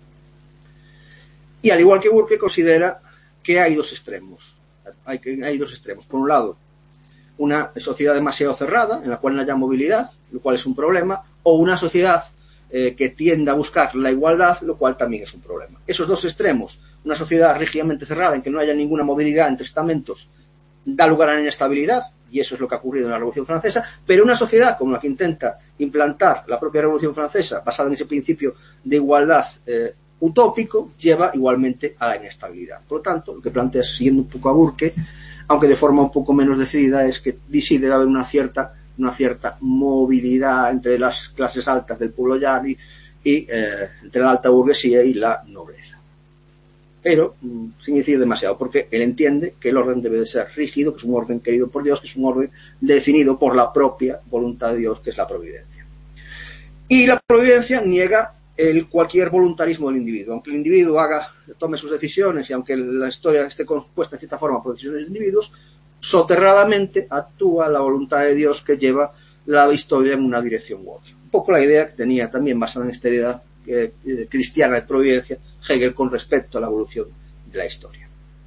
Y al igual que Burke considera que hay dos extremos. Hay, hay dos extremos. Por un lado, una sociedad demasiado cerrada, en la cual no haya movilidad, lo cual es un problema, o una sociedad eh, que tienda a buscar la igualdad, lo cual también es un problema. Esos dos extremos, una sociedad rígidamente cerrada, en que no haya ninguna movilidad entre estamentos, da lugar a la inestabilidad, y eso es lo que ha ocurrido en la Revolución Francesa, pero una sociedad como la que intenta implantar la propia Revolución Francesa, basada en ese principio de igualdad eh, utópico lleva igualmente a la inestabilidad. Por lo tanto, lo que plantea, siguiendo un poco a Burke, aunque de forma un poco menos decidida, es que sí debe haber una cierta, una cierta movilidad entre las clases altas del pueblo llano y, y eh, entre la alta burguesía y la nobleza. Pero mmm, sin decir demasiado, porque él entiende que el orden debe de ser rígido, que es un orden querido por Dios, que es un orden definido por la propia voluntad de Dios, que es la providencia. Y la providencia niega el cualquier voluntarismo del individuo. Aunque el individuo haga, tome sus decisiones y aunque la historia esté compuesta de cierta forma por decisiones de los individuos, soterradamente actúa la voluntad de Dios que lleva la historia en una dirección u otra. Un poco la idea que tenía también basada en esta idea eh, eh, cristiana de providencia Hegel con respecto a la evolución de la historia.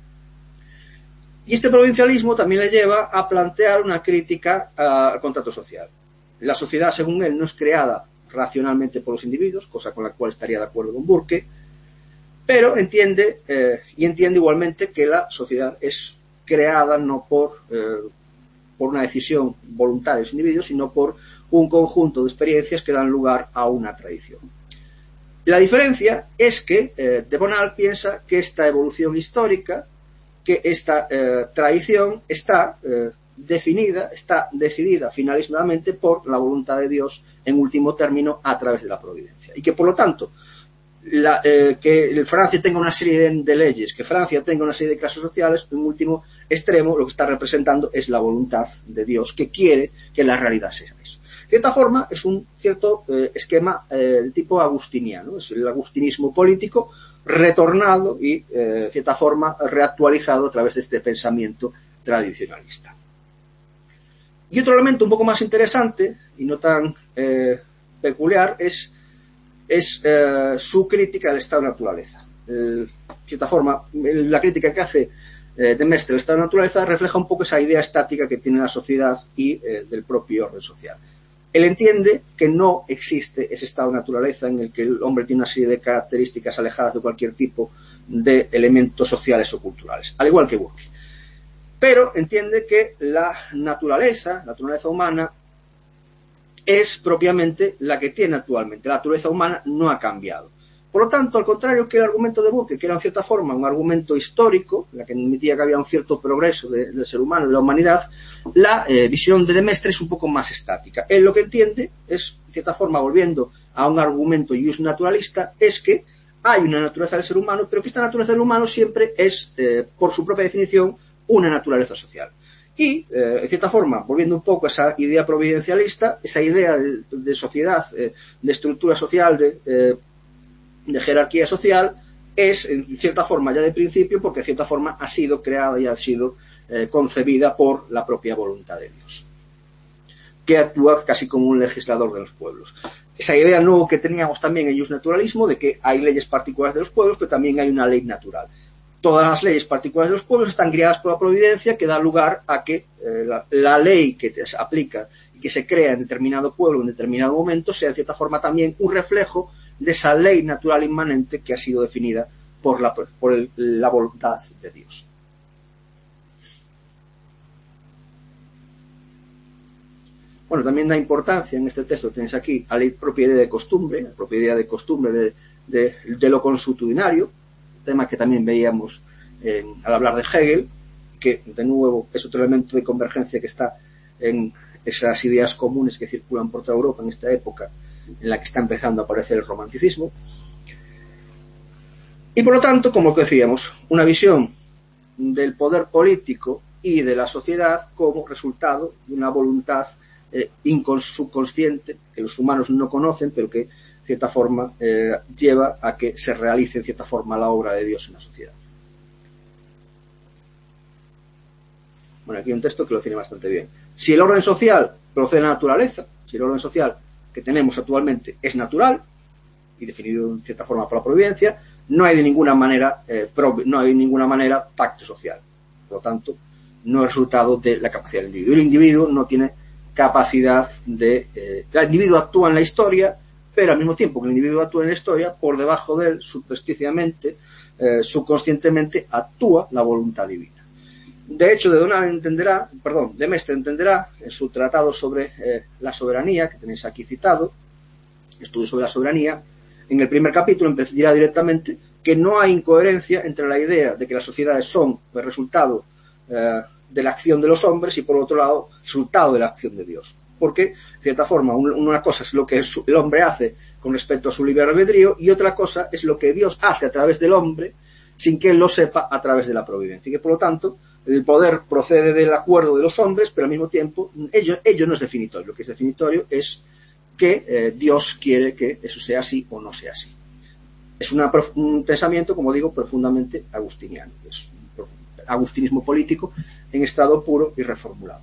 Y este provincialismo también le lleva a plantear una crítica al contrato social. La sociedad, según él, no es creada racionalmente por los individuos, cosa con la cual estaría de acuerdo con Burke, pero entiende, eh, y entiende igualmente que la sociedad es creada no por, eh, por una decisión voluntaria de los individuos, sino por un conjunto de experiencias que dan lugar a una tradición. La diferencia es que eh, de Bonald piensa que esta evolución histórica, que esta eh, tradición está eh, definida, está decidida finalísimamente por la voluntad de Dios en último término a través de la providencia. Y que por lo tanto, la, eh, que Francia tenga una serie de, de leyes, que Francia tenga una serie de clases sociales, en último extremo lo que está representando es la voluntad de Dios que quiere que la realidad sea eso. De cierta forma es un cierto eh, esquema eh, tipo agustiniano, es el agustinismo político retornado y eh, de cierta forma reactualizado a través de este pensamiento tradicionalista. Y otro elemento un poco más interesante y no tan eh, peculiar es, es eh, su crítica del estado de naturaleza. De cierta forma, la crítica que hace eh, de Mestre del estado de naturaleza refleja un poco esa idea estática que tiene la sociedad y eh, del propio orden social. Él entiende que no existe ese estado de naturaleza en el que el hombre tiene una serie de características alejadas de cualquier tipo de elementos sociales o culturales, al igual que Burke. Pero entiende que la naturaleza, la naturaleza humana, es propiamente la que tiene actualmente. La naturaleza humana no ha cambiado. Por lo tanto, al contrario que el argumento de Burke, que era en cierta forma un argumento histórico, en la que admitía que había un cierto progreso de, del ser humano, de la humanidad, la eh, visión de Mestre es un poco más estática. Él lo que entiende es, en cierta forma, volviendo a un argumento ius naturalista, es que hay una naturaleza del ser humano, pero que esta naturaleza del humano siempre es, eh, por su propia definición, una naturaleza social. Y, eh, en cierta forma, volviendo un poco a esa idea providencialista, esa idea de, de sociedad, eh, de estructura social, de... Eh, de jerarquía social, es en cierta forma ya de principio, porque en cierta forma ha sido creada y ha sido eh, concebida por la propia voluntad de Dios, que actúa casi como un legislador de los pueblos. Esa idea nueva que teníamos también en justnaturalismo, de que hay leyes particulares de los pueblos, pero también hay una ley natural. Todas las leyes particulares de los pueblos están guiadas por la providencia, que da lugar a que eh, la, la ley que se aplica y que se crea en determinado pueblo en determinado momento sea en cierta forma también un reflejo de esa ley natural inmanente que ha sido definida por la, por el, la voluntad de Dios. Bueno, también da importancia en este texto, tenéis aquí, a la propia idea de costumbre, la propia idea de costumbre de, de, de lo consuetudinario, tema que también veíamos en, al hablar de Hegel, que de nuevo es otro elemento de convergencia que está en esas ideas comunes que circulan por toda Europa en esta época, en la que está empezando a aparecer el romanticismo. Y por lo tanto, como decíamos, una visión del poder político y de la sociedad como resultado de una voluntad eh, subconsciente que los humanos no conocen, pero que, de cierta forma, eh, lleva a que se realice, en cierta forma, la obra de Dios en la sociedad. Bueno, aquí hay un texto que lo define bastante bien. Si el orden social procede de la naturaleza, si el orden social que tenemos actualmente es natural y definido en cierta forma por la providencia, no hay de ninguna manera eh, pro, no hay de ninguna manera pacto social. Por lo tanto, no es resultado de la capacidad del individuo. El individuo no tiene capacidad de... Eh, el individuo actúa en la historia, pero al mismo tiempo que el individuo actúa en la historia, por debajo de él, supersticiamente, eh, subconscientemente, actúa la voluntad divina. De hecho, de Donald entenderá, perdón, de Mestre entenderá en su tratado sobre eh, la soberanía, que tenéis aquí citado, estudio sobre la soberanía, en el primer capítulo dirá directamente que no hay incoherencia entre la idea de que las sociedades son el resultado eh, de la acción de los hombres y, por otro lado, resultado de la acción de Dios. Porque, de cierta forma, una cosa es lo que el hombre hace con respecto a su libre albedrío y otra cosa es lo que Dios hace a través del hombre sin que él lo sepa a través de la providencia. Y que, por lo tanto, el poder procede del acuerdo de los hombres, pero al mismo tiempo ello, ello no es definitorio. Lo que es definitorio es que eh, Dios quiere que eso sea así o no sea así. Es una, un pensamiento, como digo, profundamente agustiniano. Es un agustinismo político en estado puro y reformulado.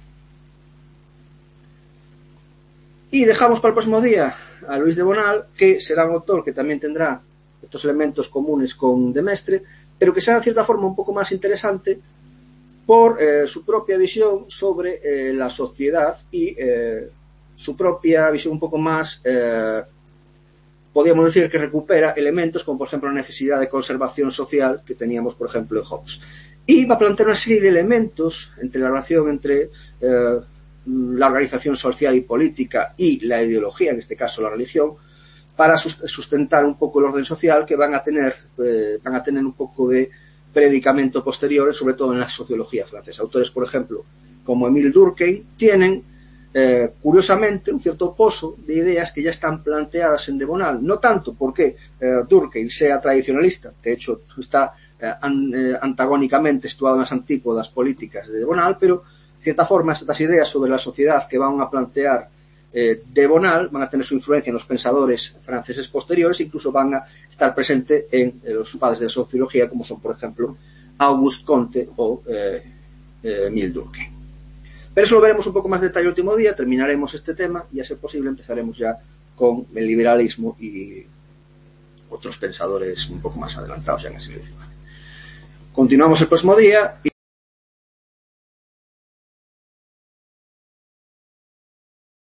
Y dejamos para el próximo día a Luis de Bonald, que será un autor que también tendrá estos elementos comunes con de Maistre, pero que será de cierta forma un poco más interesante por eh, su propia visión sobre eh, la sociedad y eh, su propia visión un poco más, eh, podríamos decir que recupera elementos como por ejemplo la necesidad de conservación social que teníamos por ejemplo en Hobbes. Y va a plantear una serie de elementos entre la relación entre eh, la organización social y política y la ideología, en este caso la religión, para sustentar un poco el orden social que van a tener, eh, van a tener un poco de predicamento posterior, sobre todo en la sociología francesa. Autores, por ejemplo, como Émile Durkheim, tienen, eh, curiosamente, un cierto pozo de ideas que ya están planteadas en de Bonald. No tanto porque eh, Durkheim sea tradicionalista, de hecho está eh, an, eh, antagónicamente situado en las antípodas políticas de de Bonald, pero de cierta forma estas ideas sobre la sociedad que van a plantear eh, de Bonald van a tener su influencia en los pensadores franceses posteriores, incluso van a estar presentes en eh, los padres de la sociología, como son, por ejemplo, Auguste Comte o eh, eh, Émile Durkheim. Pero eso lo veremos un poco más de detalle el último día, terminaremos este tema y a ser posible empezaremos ya con el liberalismo y otros pensadores un poco más adelantados ya en el siglo diecinueve. Continuamos el próximo día y